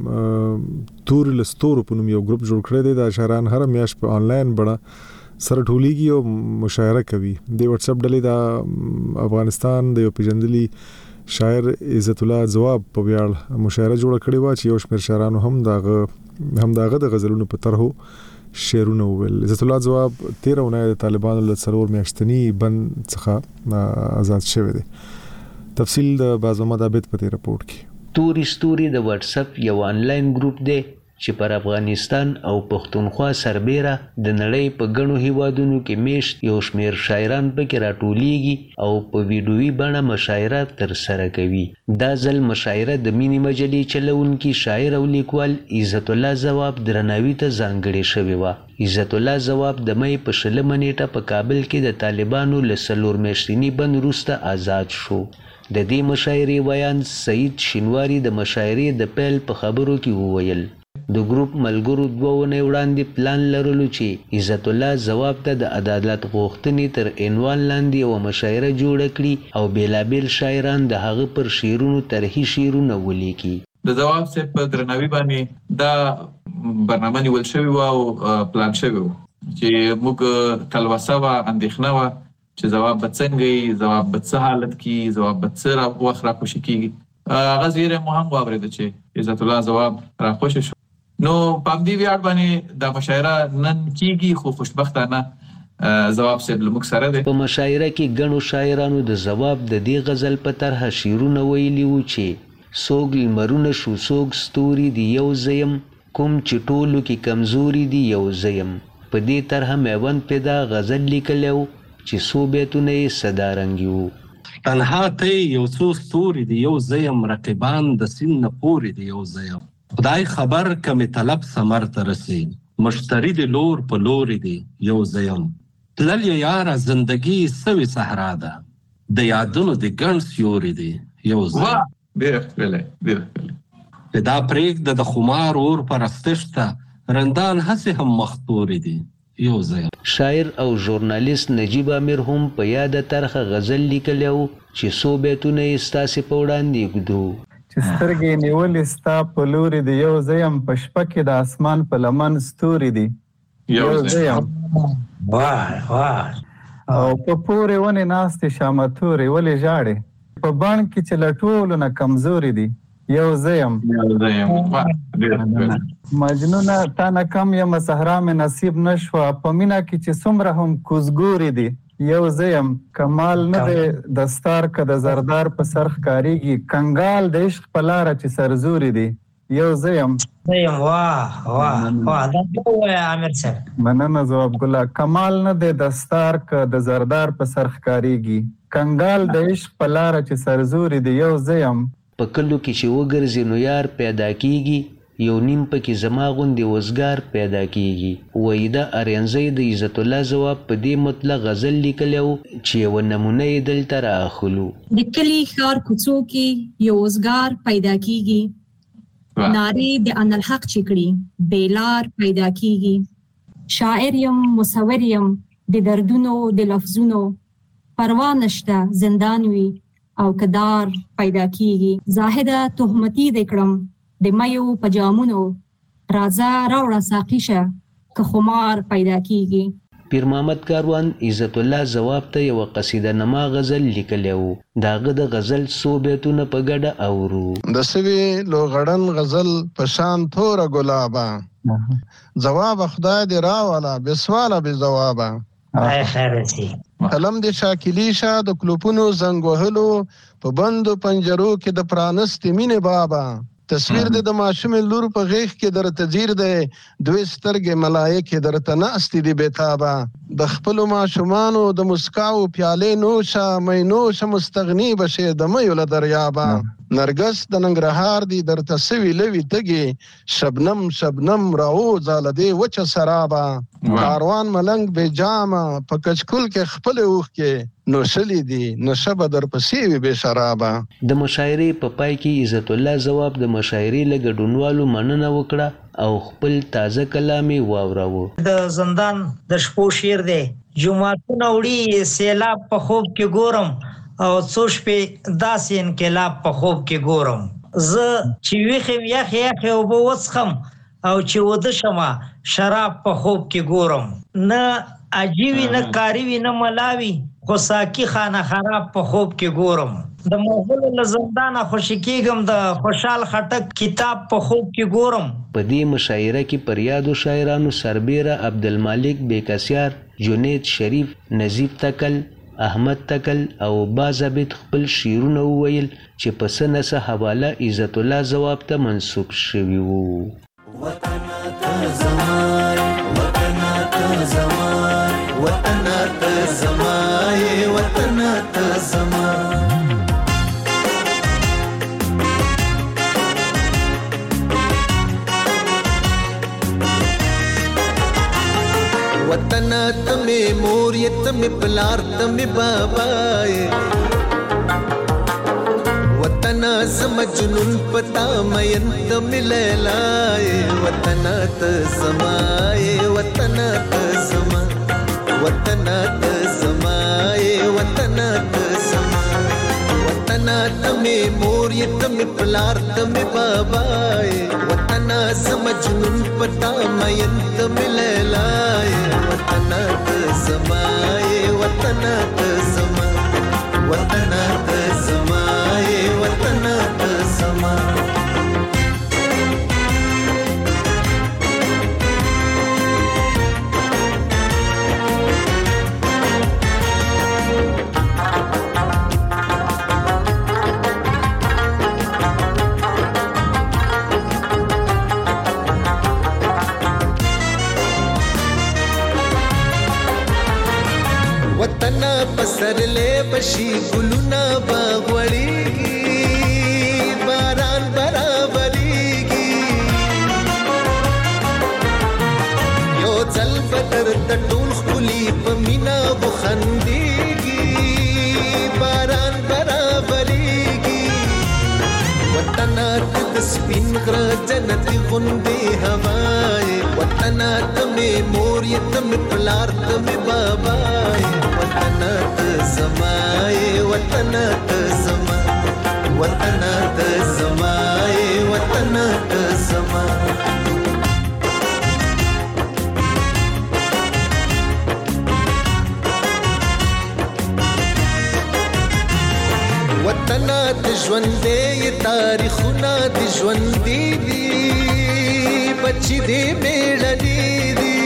[SPEAKER 1] د تور لستورو په نوم یو ګروپ جوړ کړی دی. دا شاعران هر میاشت په انلاین بڼه سره ټولېږي او مشاعره کوي. د واتس اپ ډلې د افغانستان د یو پیژندلي شاعر عزت الله ځواب په ویاړ مشاعره جوړه کړې و چې یو شمېر شاعرانو هم دغه هم دغه د غزلونو په طرحو شعرونه ویل. عزت الله ځواب تیر اونۍ د طالبانو له څلور میاشتني بند څخه آزاد شوی دی. تفصیل د باز محمد عابد په دې رپورت کې.
[SPEAKER 6] توري ستوري د واتس اپ یو انلاین ګروپ دی چې پر افغانستان او پښتونخوا سربېره د نړۍ په ګڼو هیوادونو کې میشت یو شمېر شاعران پکې راټولیږي او په ویډیویي بڼه مشاعره ترسره کوي. دا ځل مشاعره د مینې مجلې چلونکي شاعر او لیکوال عزت الله ځواب درناوي ته ځانګړې شوې وه. عزت الله ځواب د مې په شلمه نیټه په کابل کې د طالبانو له څلور میاشتني بند وروسته آزاد شو. د دې مشاعرې ویان سعید شینواری د مشاعرې د پیل په خبرو کې وویل. د ګروپ ملګرو دوه ونې وړاندې پلان لرلو چې عزت الله ځواب ته د عدالت غوښتنې تر عنوان لاندې یوه مشاعره جوړه کړي او بیلابیل شاعران د هغه پر شعرونو طرحي شعرونه ولیکي.
[SPEAKER 17] د ځواب صاحب په درناوي باندې دا برنامه نیول شوې وه او پلان شوی و چې موږ تلوسه وه، اندېښنه وه چې ځواب به څنګه وي، ځواب به څه حالت کې، ځواب به څه وخت راخوشي کېږي. هغه زیری مو هم واورېده چې عزت الله ځواب راخوشي شو. نو په همدې ویاړ باندې دا مشاعره نن کېږي، خو خوشبختانه ځواب صاحب له موږ سره دی.
[SPEAKER 6] په مشاعره کې ګڼو شاعرانو د ځواب د دې غزل په طرحه شعرونه ویلي وو چې څوک لمرونه شو، څوک ستوري دی یو زیم، کوم چې ټولو کې کمزوري دی یو زیم. په دې طرحه میوند پیدا غزل لیکلی و چې څو بیتونه یې صدارنګي وو.
[SPEAKER 18] تنها ته یو څو ستوري دی یو زیم، رقیبان د سین نه پورې دی یو زیم. خدای خبر کمې طلب ثمر ته رسي، مشتری د لور په لوري دی یو زیم. تلل یې یاره زندګي سوي صحرا ده، د یادونو د ګڼ سیوري دی یو زیم.
[SPEAKER 17] ډېر ښکلی ډېر ښکلی.
[SPEAKER 18] دا پرېږده د خمار اور پرستش ته، رندان هسې هم مختوري دی یو زیم.
[SPEAKER 6] شاعر او ژورنالیست نجیب امیر هم په یاده طرحه غزل لیکلی و چې څو بیتونه یې ستاسې په وړاندې ږدو.
[SPEAKER 19] چې سترګې نیولې ستا په لوري دی یو زیم په شپه کې د اسمان په لمن ستوري دی یو زیم
[SPEAKER 20] وای وای
[SPEAKER 19] او په پورې ونې ناستې شامتورې ولې ژاړې په بڼ کې چې له ټولو نه کمزوري دی یو زیم مجنونه تا نه کم یم صحرا مې نصیب نشوه په مینه کې چې څومره هم کوزګوري دی یو زیم کمال نه دی دستار که د زردار په سر ښکارېږي کنګال د عشق په لاره چې سرزوري دی یو زیم
[SPEAKER 20] زیم واه واه واه دا څه وایي عامر صاحب
[SPEAKER 19] مننه ځواب ګله کمال نه دی دستار که د زردار په سر ښکارېږي کنګال د عشق په لاره چې سرزوري دی یو زیم
[SPEAKER 6] په کلو کې چې وګرځي نو یار پیدا کیږي یو نیم پکې زما غوندې وزګار پیدا کیږي وایي دا ارینځی د عزت الله ځواب په دې مطلق غزل لیکلی و چې یوه نمونه یې دلته رااخلو
[SPEAKER 21] د کلي ښار کوڅو کې یو وزګار پیدا کیږي نارې د انالحق چې کړي بیلار پیدا کیږي شاعر یم مصور یم د دردونو د لفظونو پروا نشته زندان وي او کدار پیدا کیږي زاهده تهمتي دې کړم د مایو پجامونو راځه راوړه ساقي شه که خمار پیدا کیږي
[SPEAKER 6] پیر محمد کاروان عزت الله ځواب ته یوه قصیده نما غزل لیکلی و د هغه د غزل څو بیتونه په ګډه اورو
[SPEAKER 22] د سوي لوغړن غزل په شان توره ګلابه ځواب خدای دې راوله بسواله بې ځوابه قلم دې شاکلي شه د کلوپونو زنګ وهلو په بندو پنجرو کې د پرانستې مینې بابه تصویر دې د ماشومې لور په غیږ کې درته ځیر دی دوی سترګې ملایکې درته ناستې دي بېتابه د خپلو ماشومانو د مسکاو پیالې نوشه می نوشه مستغني به شې د میو له دریابه نرګس د ننګرهار دی درته سوي لوي تږي شبنم شبنم راوځه له دې وچه سرابه کاروان ملنګ بې جامه په کچکول کې خپلې اوښکې نوشلی دي نشه به درپسې وي بې شرابه
[SPEAKER 6] د مشاعرې په پای کې عزت الله ځواب د مشاعرې له ګډونوالو مننه وکړه او خپل تازه کلام یې واوراوه
[SPEAKER 20] د زندان د شپو شعر دی جوماتونه وړي سیلاب په خوب کې ګورم او څو شپې داسې انقلاب په خوب کې ګورم زه چې ویښ یم یخ یخ اوبه وڅښم او چې وده شمه شراب په خوب کې ګورم نه عجیبي نه کاری وي نه ملاوي خو ساقي خانه خراب په خوب کې ګورم د مغولو له زندانه خوشي کېږم د خوشحال خټک کتاب په خوب کې ګورم
[SPEAKER 6] په دې مشاعره کې پر یادو شاعرانو سربیره عبدالمالک بیکسیار جنید شریف نظیف تکل احمد تکل او بازابت خپل شعرونه وویل چې په څه نه څه حواله عزت الله ځواب ته منسوب شوي وو
[SPEAKER 24] وطن ته زمای وطن ته زمای وطن ته زمای وطن ته زمای وطن تمه مور یتم پلار تم بابای وطن سم جنون پتا مین تم لیلای وطن ت سمای وطن ت سما وطن ت سمای وطن ت سما وطن تمه مور یتم پلار تم بابای وطن سم جنون پتا مین تم لیلای وطن ت سمای وطن ت سما وطن ت سمای وطن ت سما وطن پسر لے بشی گلونا باغوڑیگی باران برابریگی یو ځل بدر تټول خلی پمینا بخندیگی باران برابریگی وطن د سپین غر جنت غوندې هوای وطن تمه مور یتم پلار تمه بابای وطن ته سمای وطن ته سما وطن ته زما وطن ته زما وطن د ژوندې تاریخونه د ژوندې دي بچي دې میړني دي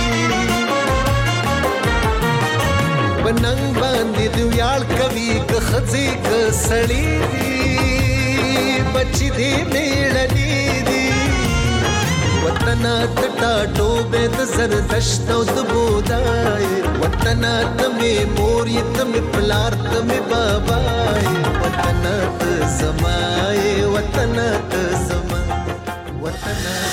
[SPEAKER 24] بننګ باندې دی یال کوي که خزي که سړی دي بچي دې میړني دي وطن د ټاټو به د زردشت او د بودای وطن ته می مور ته می پلار ته می بابا وطن ته زما وطن ته زما وطن